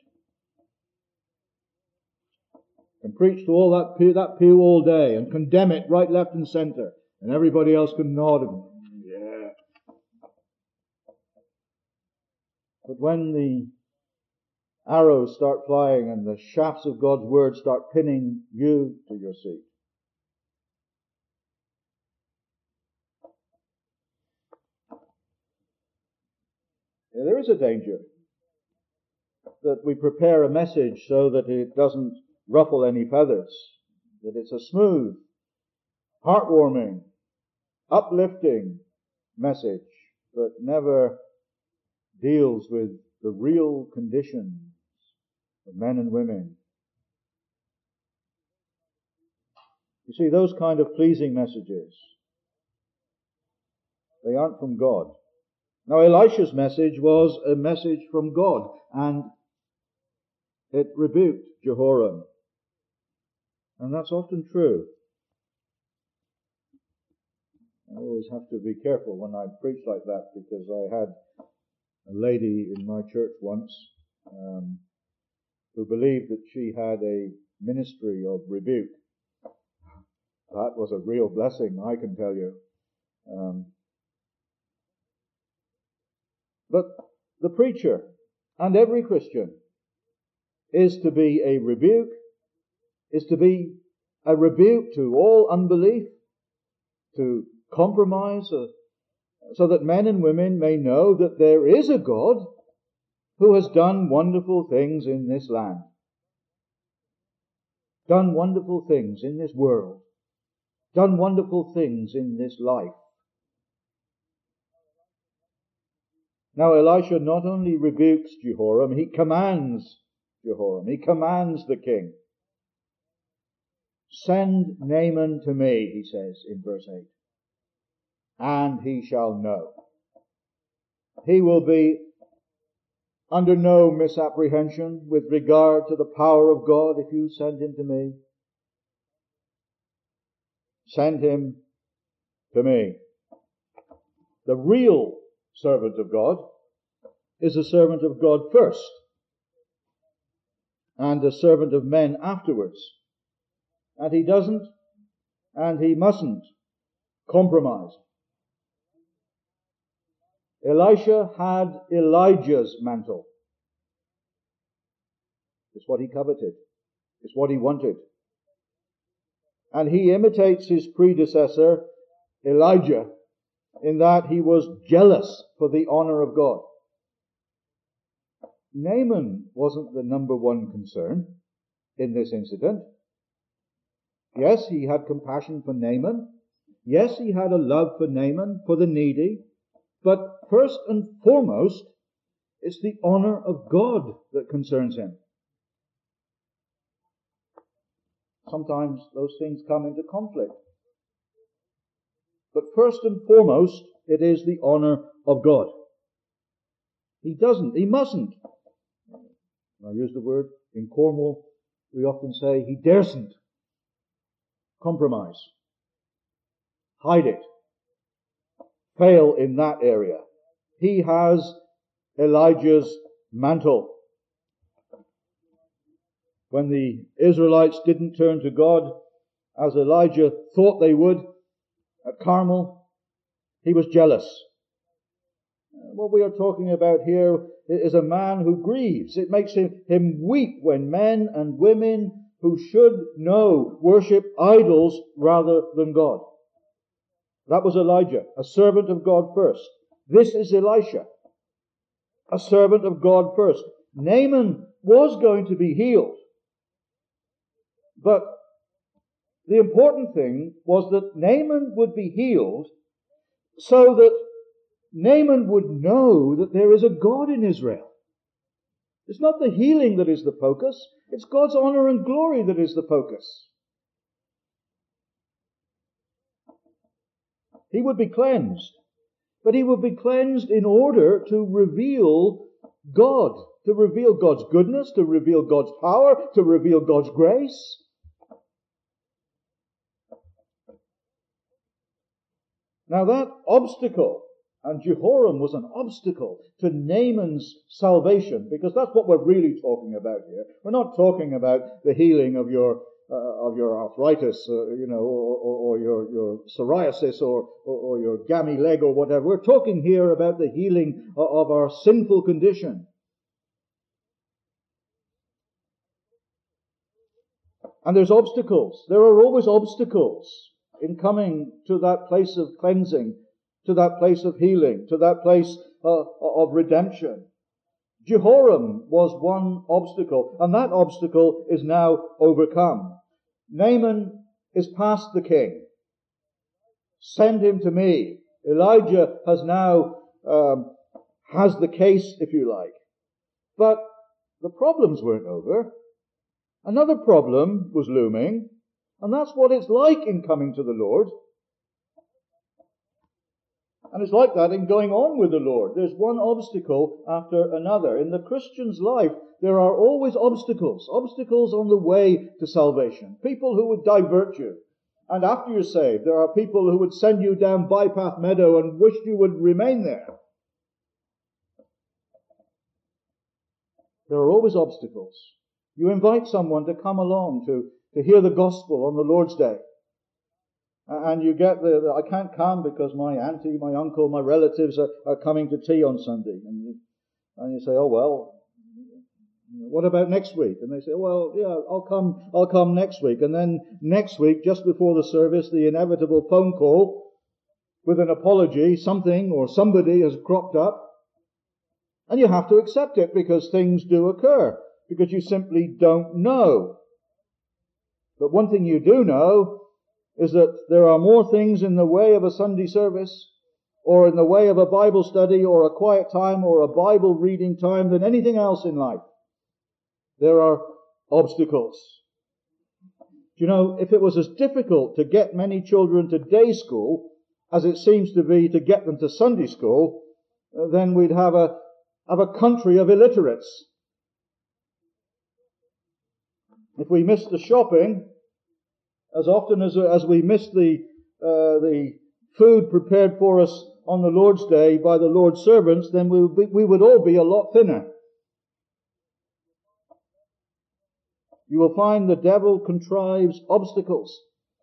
And preach to all that pew all day, and condemn it right, left, and centre, and everybody else can nod and yeah. But when the arrows start flying and the shafts of God's word start pinning you to your seat, there is a danger that we prepare a message so that it doesn't ruffle any feathers, that it's a smooth, heartwarming, uplifting message that never deals with the real conditions of men and women. You see, those kind of pleasing messages, they aren't from God. Now, Elisha's message was a message from God, and it rebuked Jehoram. And that's often true. I always have to be careful when I preach like that, because I had a lady in my church once who believed that she had a ministry of rebuke. That was a real blessing, I can tell you. But the preacher and every Christian is to be a rebuke, is to be a rebuke to all unbelief, to compromise, so that men and women may know that there is a God who has done wonderful things in this land, done wonderful things in this world, done wonderful things in this life. Now Elisha not only rebukes Jehoram, he commands Jehoram, he commands the king. Send Naaman to me, he says in verse 8, and he shall know. He will be under no misapprehension with regard to the power of God if you send him to me. Send him to me. The real servant of God is a servant of God first, and a servant of men afterwards. And he doesn't, and he mustn't compromise. Elisha had Elijah's mantle. It's what he coveted. It's what he wanted. And he imitates his predecessor, Elijah, in that he was jealous for the honor of God. Naaman wasn't the number one concern in this incident. Yes, he had compassion for Naaman. Yes, he had a love for Naaman, for the needy. But first and foremost, it's the honor of God that concerns him. Sometimes those things come into conflict. But first and foremost, it is the honor of God. He mustn't. I use the word in Cornwall, we often say he daresn't compromise, hide it, fail in that area. He has Elijah's mantle. When the Israelites didn't turn to God as Elijah thought they would at Carmel, he was jealous. What we are talking about here is a man who grieves. It makes him weep when men and women who should know worship idols rather than God. That was Elijah, a servant of God first. This is Elisha, a servant of God first. Naaman was going to be healed. But the important thing was that Naaman would be healed so that Naaman would know that there is a God in Israel. It's not the healing that is the focus. It's God's honor and glory that is the focus. He would be cleansed. But he would be cleansed in order to reveal God, to reveal God's goodness, to reveal God's power, to reveal God's grace. Now that obstacle, and Jehoram was an obstacle to Naaman's salvation, because that's what we're really talking about here. We're not talking about the healing of your arthritis, or your psoriasis, or your gammy leg, or whatever. We're talking here about the healing of our sinful condition. And there's obstacles. There are always obstacles in coming to that place of cleansing, to that place of healing, to that place of redemption. Jehoram was one obstacle, and that obstacle is now overcome. Naaman is past the king. Send him to me. Elijah has now has the case, if you like. But the problems weren't over. Another problem was looming, and that's what it's like in coming to the Lord. And it's like that in going on with the Lord. There's one obstacle after another. In the Christian's life, there are always obstacles on the way to salvation. People who would divert you And after you're saved, there are people who would send you down Bypath Meadow and wish you would remain there. There are always obstacles. You invite someone to come along to hear the gospel on the Lord's Day. And you get I can't come because my auntie, my uncle, my relatives are coming to tea on Sunday. And you say, oh well, what about next week? And they say, well, yeah, I'll come next week. And then next week, just before the service, the inevitable phone call with an apology, something or somebody has cropped up. And you have to accept it because things do occur, because you simply don't know. But one thing you do know is that there are more things in the way of a Sunday service or in the way of a Bible study or a quiet time or a Bible reading time than anything else in life. There are obstacles. You know, if it was as difficult to get many children to day school as it seems to be to get them to Sunday school, then we'd have a country of illiterates. If we miss the shopping, as often as we miss the food prepared for us on the Lord's Day by the Lord's servants, then we would all be a lot thinner. You will find the devil contrives obstacles.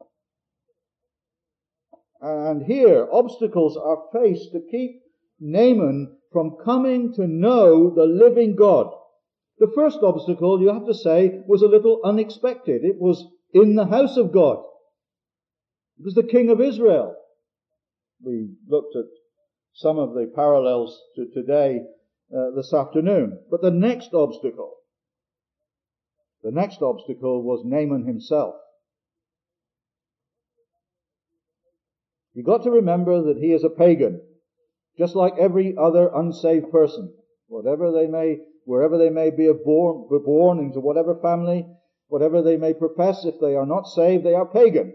And here, obstacles are faced to keep Naaman from coming to know the living God. The first obstacle, you have to say, was a little unexpected. It was in the house of God. It was the king of Israel. We looked at some of the parallels to today this afternoon. But the next obstacle was Naaman himself. You've got to remember that he is a pagan, just like every other unsaved person. Wherever they may be born into whatever family, whatever they may profess, if they are not saved, they are pagan.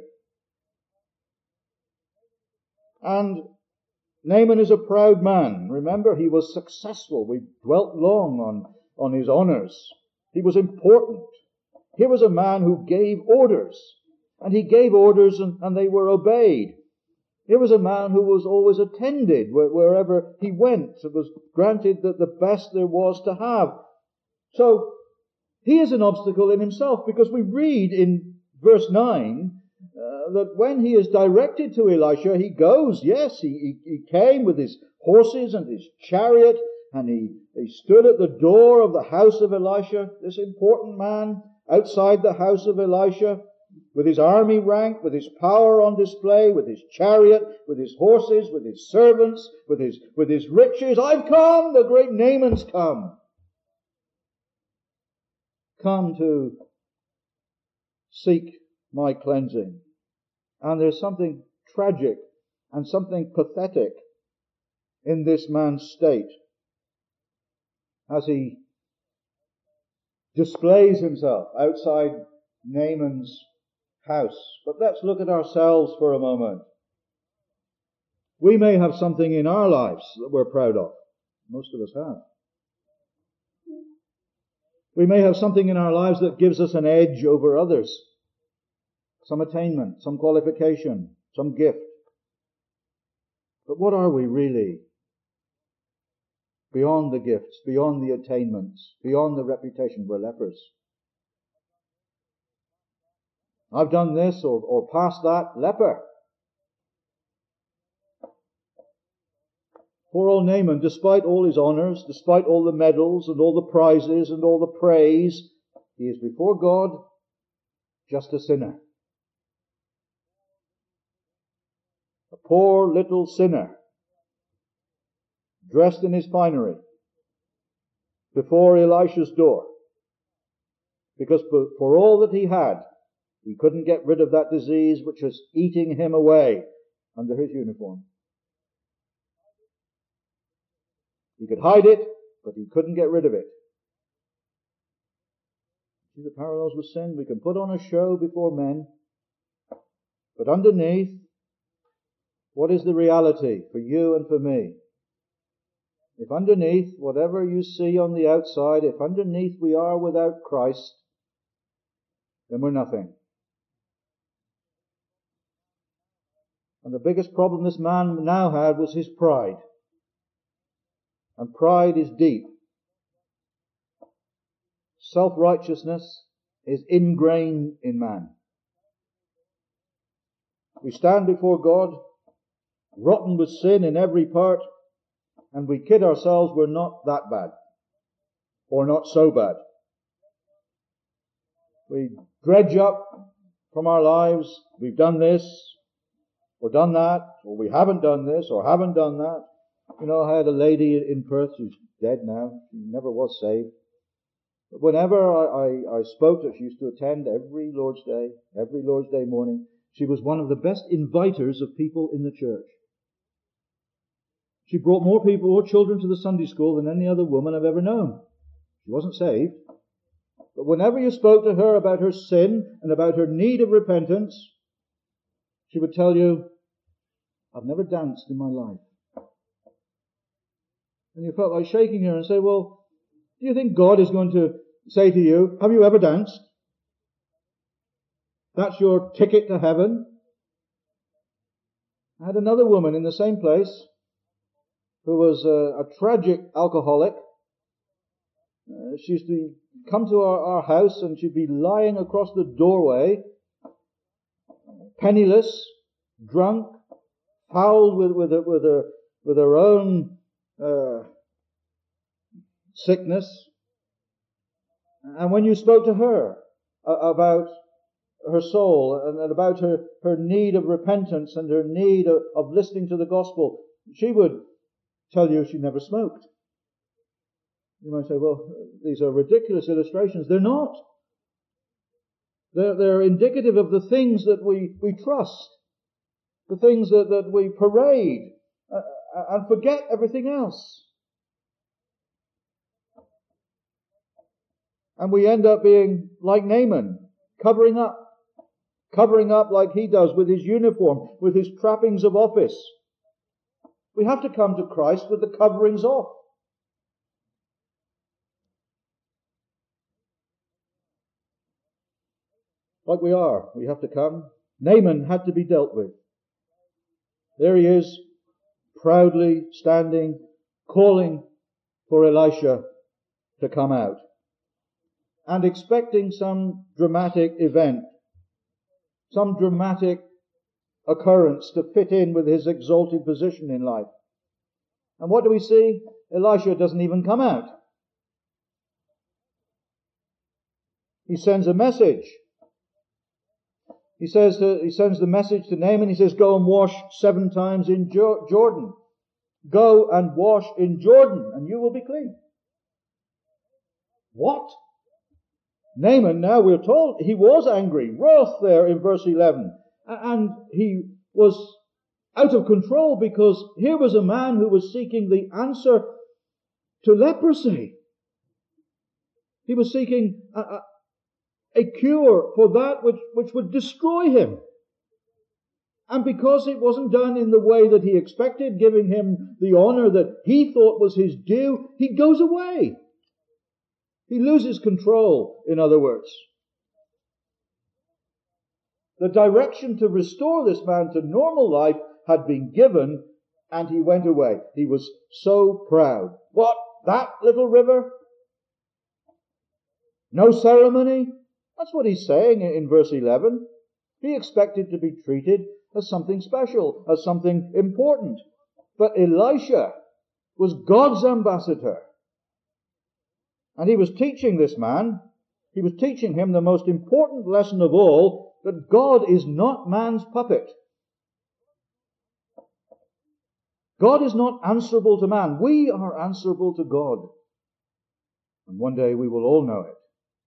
And Naaman is a proud man. Remember, he was successful. We dwelt long on his honors. He was important. Here was a man who gave orders. And he gave orders and they were obeyed. Here was a man who was always attended wherever he went. It was granted that the best there was to have. So, he is an obstacle in himself, because we read in verse 9 that when he is directed to Elisha, he goes. Yes, he came with his horses and his chariot, and he stood at the door of the house of Elisha, this important man, outside the house of Elisha, with his army rank, with his power on display, with his chariot, with his horses, with his servants, with his riches. I've come, the great Naaman's come. Come to seek my cleansing. And there's something tragic and something pathetic in this man's state as he displays himself outside Naaman's house. But let's look at ourselves for a moment. We may have something in our lives that we're proud of. Most of us have. We may have something in our lives that gives us an edge over others. Some attainment, some qualification, some gift. But what are we really? Beyond the gifts, beyond the attainments, beyond the reputation, we're lepers. I've done this or past that, leper. Poor old Naaman, despite all his honors, despite all the medals and all the prizes and all the praise, he is before God just a sinner. A poor little sinner, dressed in his finery, before Elisha's door. Because for all that he had, he couldn't get rid of that disease which was eating him away under his uniform. He could hide it, but he couldn't get rid of it. See the parallels with sin? We can put on a show before men, but underneath, what is the reality for you and for me? If underneath, whatever you see on the outside, if underneath we are without Christ, then we're nothing. And the biggest problem this man now had was his pride. And pride is deep. Self-righteousness is ingrained in man. We stand before God, rotten with sin in every part, and we kid ourselves we're not that bad, or not so bad. We dredge up from our lives, we've done this, or done that, or we haven't done this, or haven't done that. You know, I had a lady in Perth, she's dead now, she never was saved. But whenever I spoke to her, she used to attend every Lord's Day morning. She was one of the best inviters of people in the church. She brought more people, more children to the Sunday school than any other woman I've ever known. She wasn't saved. But whenever you spoke to her about her sin and about her need of repentance, she would tell you, I've never danced in my life. And you felt like shaking her and say, well, do you think God is going to say to you, have you ever danced? That's your ticket to heaven? I had another woman in the same place who was a tragic alcoholic. She used to come to our house and she'd be lying across the doorway, penniless, drunk, fouled with her own sickness. And when you spoke to her about her soul and about her need of repentance and her need of listening to the gospel, she would tell you she never smoked. You might say, well, these are ridiculous illustrations. They're not. They're indicative of the things that we trust, the things that we parade and forget everything else. And we end up being like Naaman, covering up like he does with his uniform, with his trappings of office. We have to come to Christ with the coverings off. Like we are. We have to come. Naaman had to be dealt with. There he is, proudly standing, calling for Elisha to come out, and expecting some dramatic event, some dramatic occurrence to fit in with his exalted position in life. And what do we see? Elisha doesn't even come out. He sends a message. He sends the message to Naaman. He says, go and wash 7 times in Jordan. Go and wash in Jordan and you will be clean. What? Naaman, now we're told, he was angry, wrath there in verse 11. And he was out of control because here was a man who was seeking the answer to leprosy. He was seeking a cure for that which would destroy him. And because it wasn't done in the way that he expected, giving him the honor that he thought was his due, he goes away. He loses control, in other words. The direction to restore this man to normal life had been given, and he went away. He was so proud. What? That little river? No ceremony? That's what he's saying in verse 11. He expected to be treated as something special, as something important. But Elisha was God's ambassador. And he was teaching this man, he was teaching him the most important lesson of all, that God is not man's puppet. God is not answerable to man. We are answerable to God. And one day we will all know it.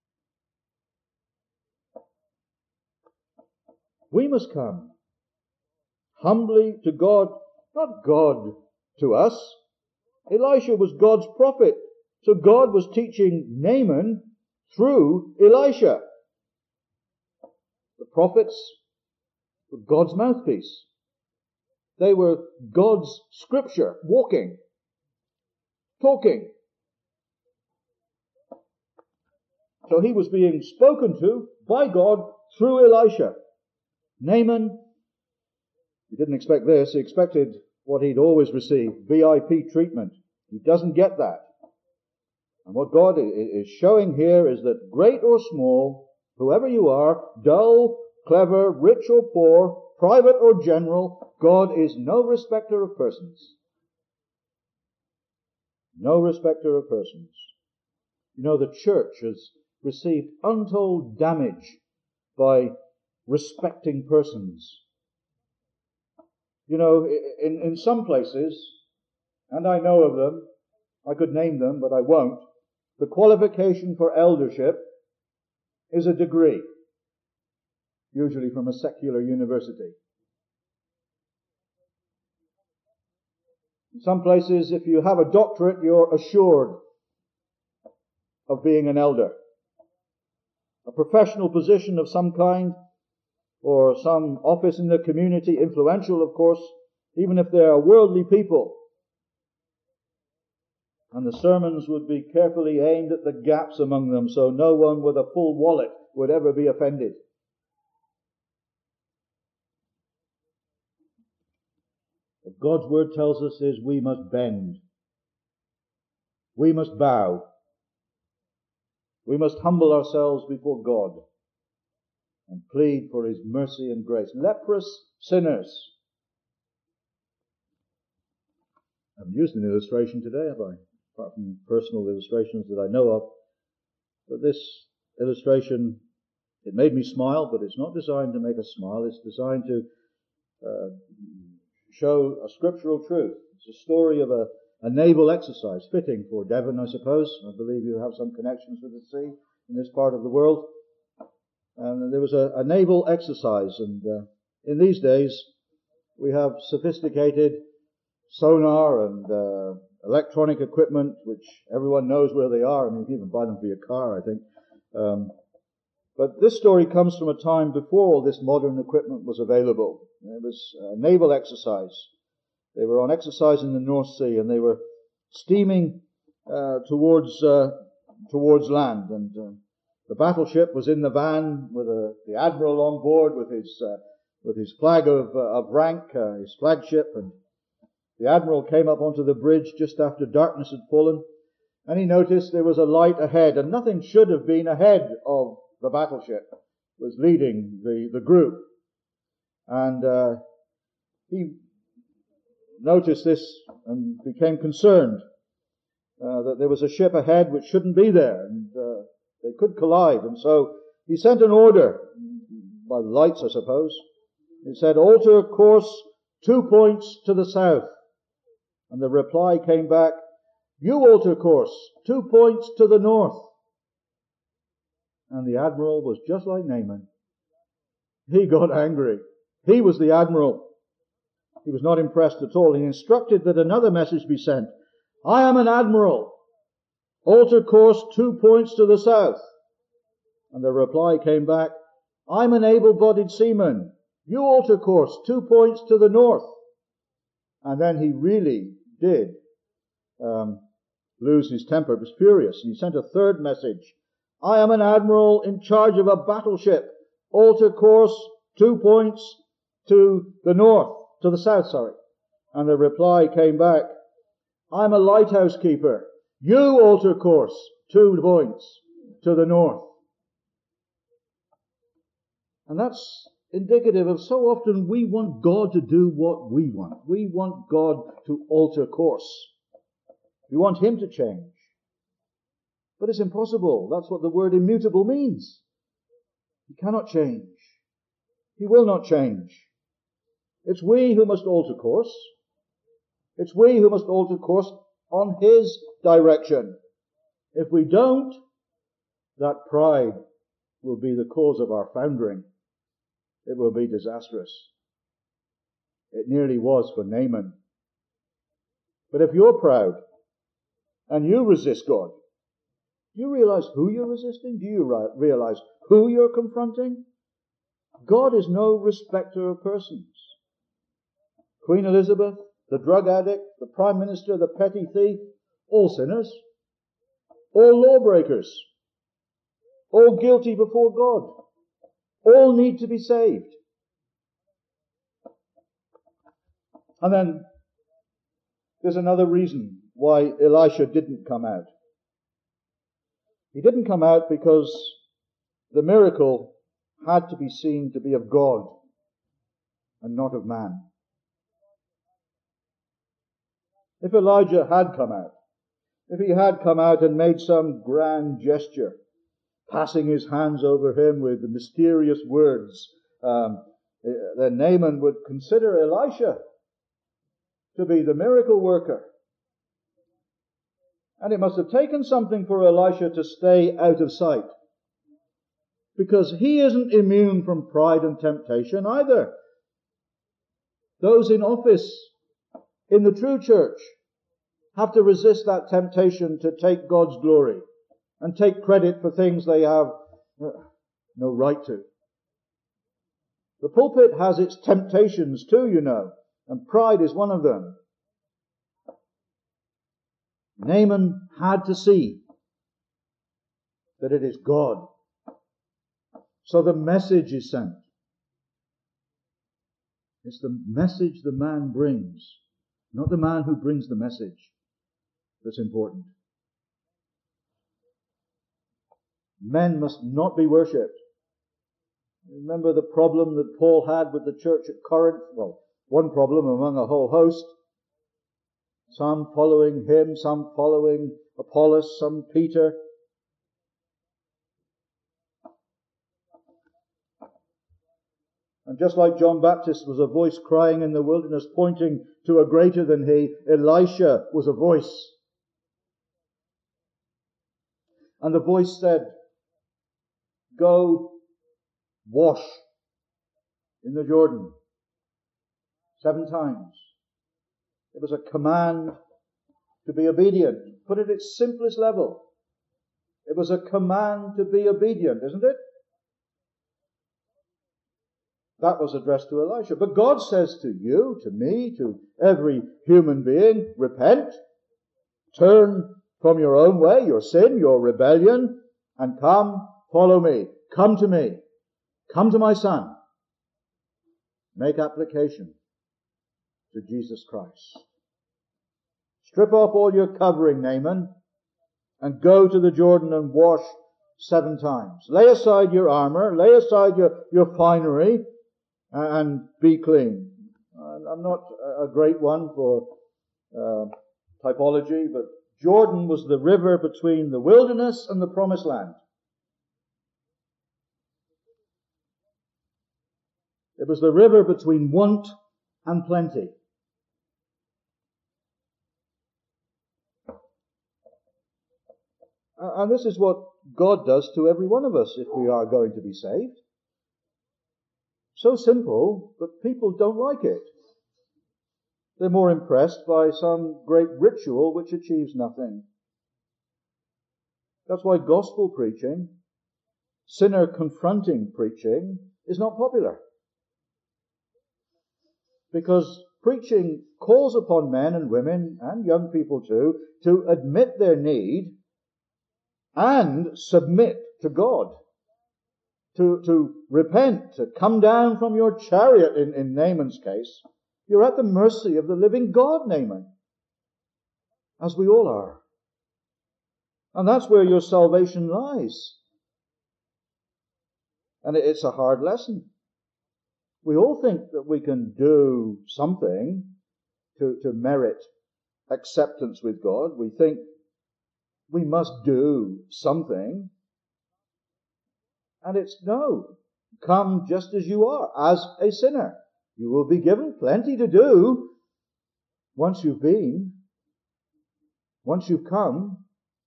We must come humbly to God, not God to us. Elisha was God's prophet. So God was teaching Naaman through Elisha. The prophets were God's mouthpiece. They were God's scripture, walking, talking. So he was being spoken to by God through Elisha. Naaman He didn't expect this. He expected what he'd always received, VIP treatment. He doesn't get that. And what God is showing here is that great or small, whoever you are, dull, clever, rich or poor, private or general, God is no respecter of persons. No respecter of persons. You know, the church has received untold damage by respecting persons. You know, in some places, and I know of them, I could name them, but I won't, the qualification for eldership is a degree, usually from a secular university. In some places, if you have a doctorate, you're assured of being an elder. A professional position of some kind, or some office in the community, influential of course, even if they are worldly people. And the sermons would be carefully aimed at the gaps among them, so no one with a full wallet would ever be offended. What God's word tells us is we must bend. We must bow. We must humble ourselves before God and plead for His mercy and grace. Leprous sinners. I haven't used an illustration today, have I? Apart from personal illustrations that I know of. But this illustration, it made me smile, but it's not designed to make us smile. It's designed to show a scriptural truth. It's a story of a naval exercise, fitting for Devon, I suppose. I believe you have some connections with the sea in this part of the world. And there was a naval exercise, and in these days we have sophisticated sonar and electronic equipment, which everyone knows where they are. I mean, you can even buy them for your car, I think. But this story comes from a time before all this modern equipment was available. It was a naval exercise. They were on exercise in the North Sea, and they were steaming towards land. And the battleship was in the van with the admiral on board with his flag of rank, his flagship. And the admiral came up onto the bridge just after darkness had fallen, and he noticed there was a light ahead, and nothing should have been ahead of the battleship. It was leading the group. And he noticed this and became concerned that there was a ship ahead which shouldn't be there, and they could collide. And so he sent an order, by the lights I suppose. He said, "Alter course 2 points to the south." And the reply came back, "You alter course 2 points to the north." And the admiral was just like Naaman. He got angry. He was the admiral. He was not impressed at all. He instructed that another message be sent. "I am an admiral. Alter course 2 points to the south." And the reply came back, "I'm an able-bodied seaman. You alter course 2 points to the north." And then he really did lose his temper. He was furious. He sent a third message. "I am an admiral in charge of a battleship. Alter course 2 points to the north, to the south, sorry." And the reply came back, "I'm a lighthouse keeper. You alter course 2 points to the north." And that's indicative of so often we want God to do what we want. We want God to alter course. We want Him to change. But it's impossible. That's what the word immutable means. He cannot change. He will not change. It's we who must alter course. It's we who must alter course on His direction. If we don't, that pride will be the cause of our foundering. It will be disastrous. It nearly was for Naaman. But if you're proud and you resist God, do you realize who you're resisting? Do you realize who you're confronting? God is no respecter of persons. Queen Elizabeth, the drug addict, the prime minister, the petty thief, all sinners, all lawbreakers, all guilty before God, all need to be saved. And then there's another reason why Elisha didn't come out. He didn't come out because the miracle had to be seen to be of God and not of man. If Elijah had come out, if he had come out and made some grand gesture, passing his hands over him with the mysterious words, then Naaman would consider Elisha to be the miracle worker. And it must have taken something for Elisha to stay out of sight, because he isn't immune from pride and temptation either. Those in office in the true church have to resist that temptation to take God's glory and take credit for things they have no right to. The pulpit has its temptations too, you know, and pride is one of them. Naaman had to see that it is God. So the message is sent. It's the message the man brings, not the man who brings the message, that's important. Men must not be worshipped. Remember the problem that Paul had with the church at Corinth? Well, one problem among a whole host. Some following him, some following Apollos, some Peter. And just like John Baptist was a voice crying in the wilderness, pointing to a greater than he, Elisha was a voice. And the voice said, "Go wash in the Jordan 7 times. It was a command to be obedient. Put it at its simplest level. It was a command to be obedient, isn't it? That was addressed to Elisha. But God says to you, to me, to every human being, repent, turn from your own way, your sin, your rebellion, and come, follow me. Come to me. Come to my Son. Make application to Jesus Christ. Strip off all your covering, Naaman, and go to the Jordan and wash 7 times. Lay aside your armor, lay aside your finery, and be clean. I'm not a great one for typology, but Jordan was the river between the wilderness and the promised land. It was the river between want and plenty. And this is what God does to every one of us if we are going to be saved. So simple, but people don't like it. They're more impressed by some great ritual which achieves nothing. That's why gospel preaching, sinner confronting preaching, is not popular. Because preaching calls upon men and women, and young people too, to admit their need and submit to God. To repent, to come down from your chariot in Naaman's case. You're at the mercy of the living God, Naaman. As we all are. And that's where your salvation lies. And it's a hard lesson. We all think that we can do something to merit acceptance with God. We think we must do something. And it's no. Come just as you are, as a sinner. You will be given plenty to do once you've come.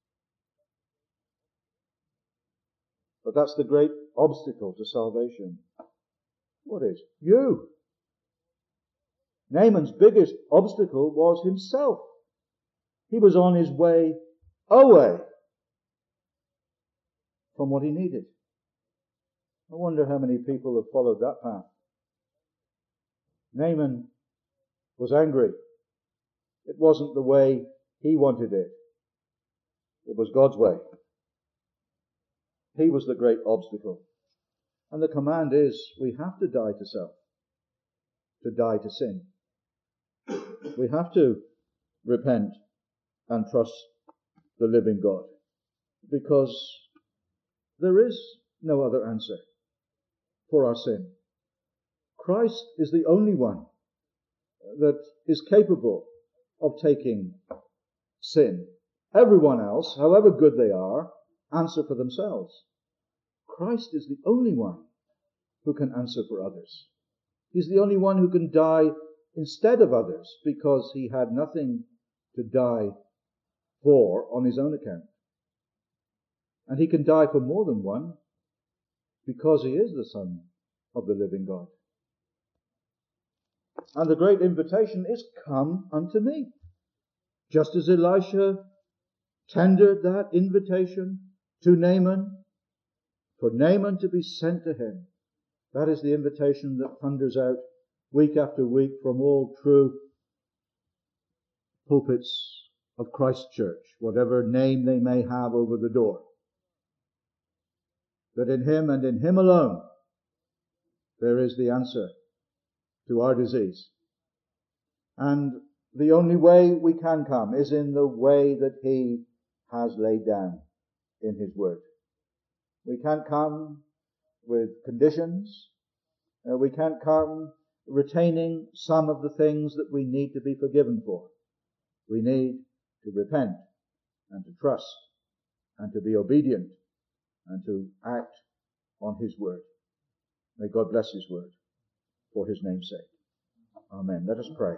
But that's the great obstacle to salvation. What is? You. Naaman's biggest obstacle was himself. He was on his way away from what he needed. I wonder how many people have followed that path. Naaman was angry. It wasn't the way he wanted it. It was God's way. He was the great obstacle. And the command is, we have to die to self, to die to sin. We have to repent and trust the living God, because there is no other answer for our sin. Christ is the only one that is capable of taking sin. Everyone else, however good they are, answer for themselves. Christ is the only one who can answer for others. He's the only one who can die instead of others, because he had nothing to die for on his own account. And he can die for more than one, because he is the Son of the living God. And the great invitation is, come unto me. Just as Elisha tendered that invitation to Naaman, for Naaman to be sent to him, that is the invitation that thunders out week after week from all true pulpits of Christ Church, whatever name they may have over the door. That in him and in him alone there is the answer to our disease. And the only way we can come is in the way that he has laid down in his word. We can't come with conditions. We can't come retaining some of the things that we need to be forgiven for. We need to repent and to trust and to be obedient and to act on his word. May God bless his word for his name's sake. Amen. Let us pray.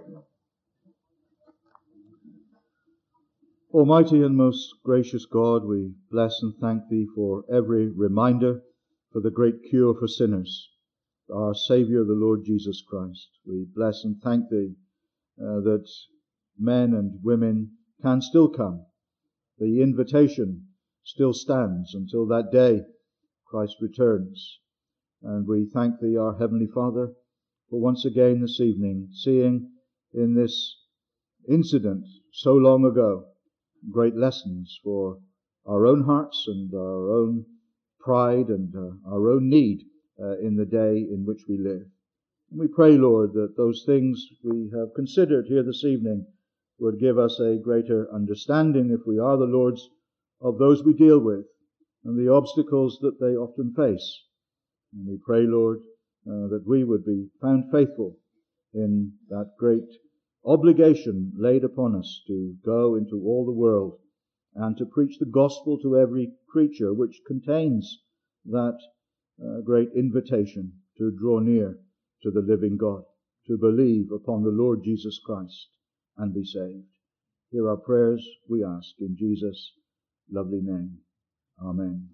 Almighty and most gracious God, we bless and thank thee for every reminder for the great cure for sinners, our Saviour, the Lord Jesus Christ. We bless and thank thee that men and women can still come. The invitation still stands until that day Christ returns. And we thank thee, our Heavenly Father, for once again this evening seeing in this incident so long ago great lessons for our own hearts and our own pride and our own need in the day in which we live. And we pray, Lord, that those things we have considered here this evening would give us a greater understanding, if we are the Lord's, of those we deal with and the obstacles that they often face. And we pray, Lord, that we would be found faithful in that great obligation laid upon us to go into all the world and to preach the gospel to every creature, which contains that great invitation to draw near to the living God, to believe upon the Lord Jesus Christ and be saved. Hear our prayers, we ask, in Jesus' lovely name. Amen.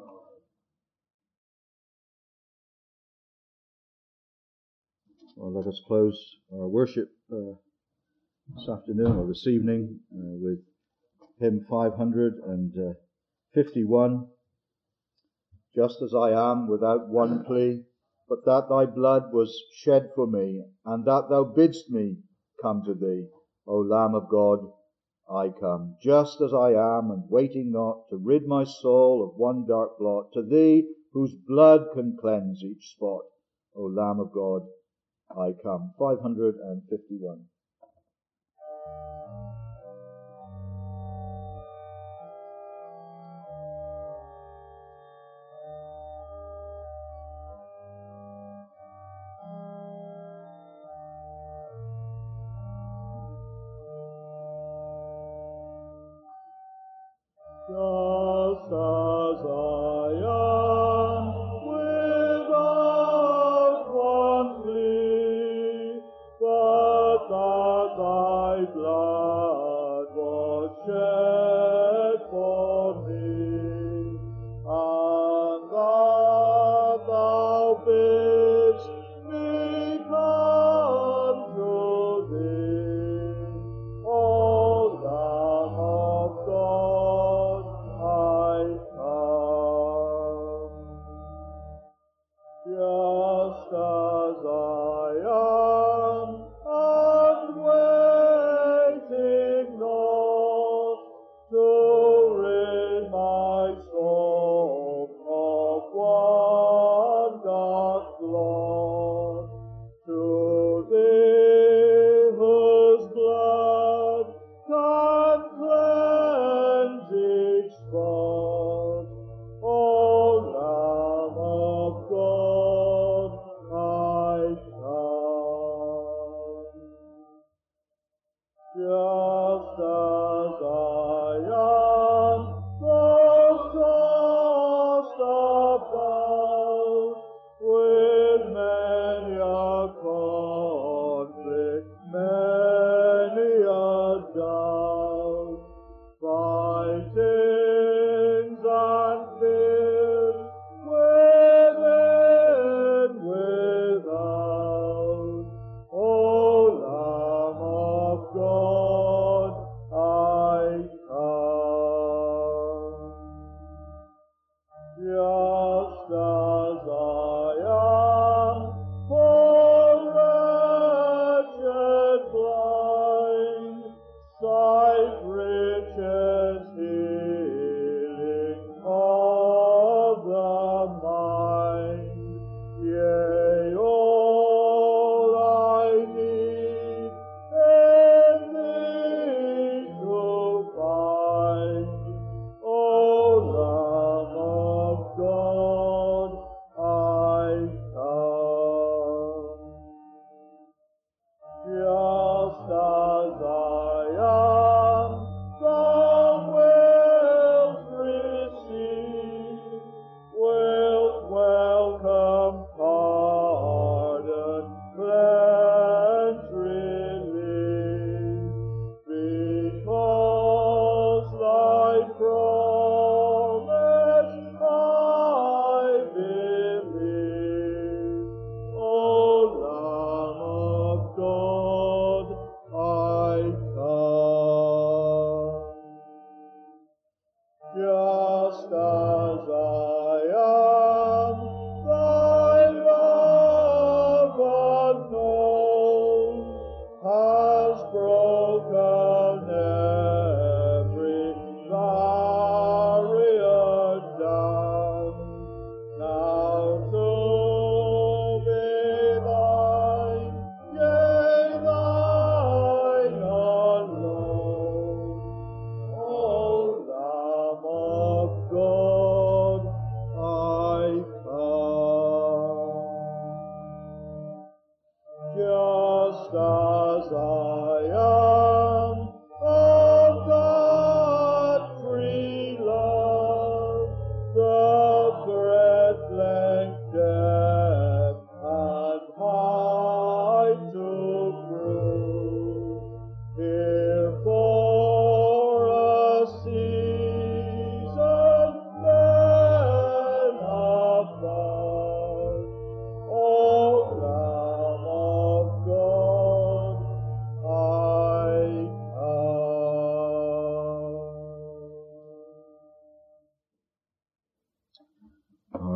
Well, let us close our worship this afternoon or this evening with hymn 551. Just as I am, without one plea, but that thy blood was shed for me, and that thou bidst me come to thee. O Lamb of God, I come, just as I am, and waiting not to rid my soul of one dark blot, to thee whose blood can cleanse each spot. O Lamb of God, I come. 551. Just as I am, without one plea, but that thy blood was shed for me, and that thou bidst me come to thee, O Lamb of God, I come.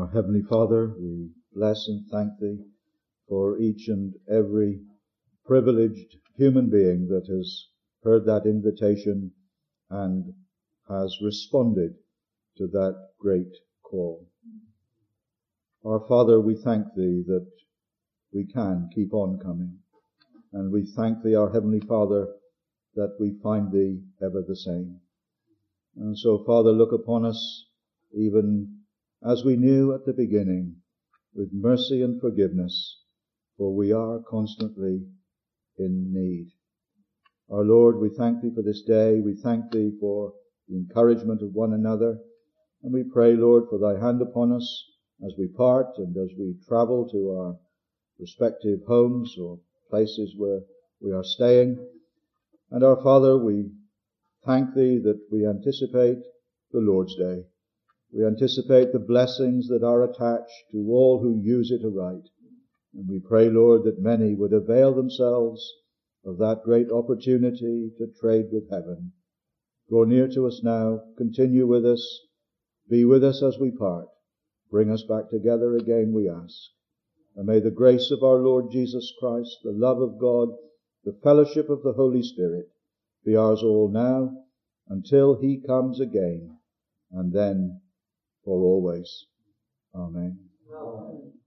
Our Heavenly Father, we bless and thank Thee for each and every privileged human being that has heard that invitation and has responded to that great call. Our Father, we thank Thee that we can keep on coming, and we thank Thee, our Heavenly Father, that we find Thee ever the same. And so, Father, look upon us even as we knew at the beginning, with mercy and forgiveness, for we are constantly in need. Our Lord, we thank Thee for this day. We thank Thee for the encouragement of one another. And we pray, Lord, for Thy hand upon us as we part and as we travel to our respective homes or places where we are staying. And our Father, we thank Thee that we anticipate the Lord's Day. We anticipate the blessings that are attached to all who use it aright. And we pray, Lord, that many would avail themselves of that great opportunity to trade with heaven. Draw near to us now, continue with us, be with us as we part. Bring us back together again, we ask. And may the grace of our Lord Jesus Christ, the love of God, the fellowship of the Holy Spirit be ours all now until He comes again, and then for always. Amen. Amen.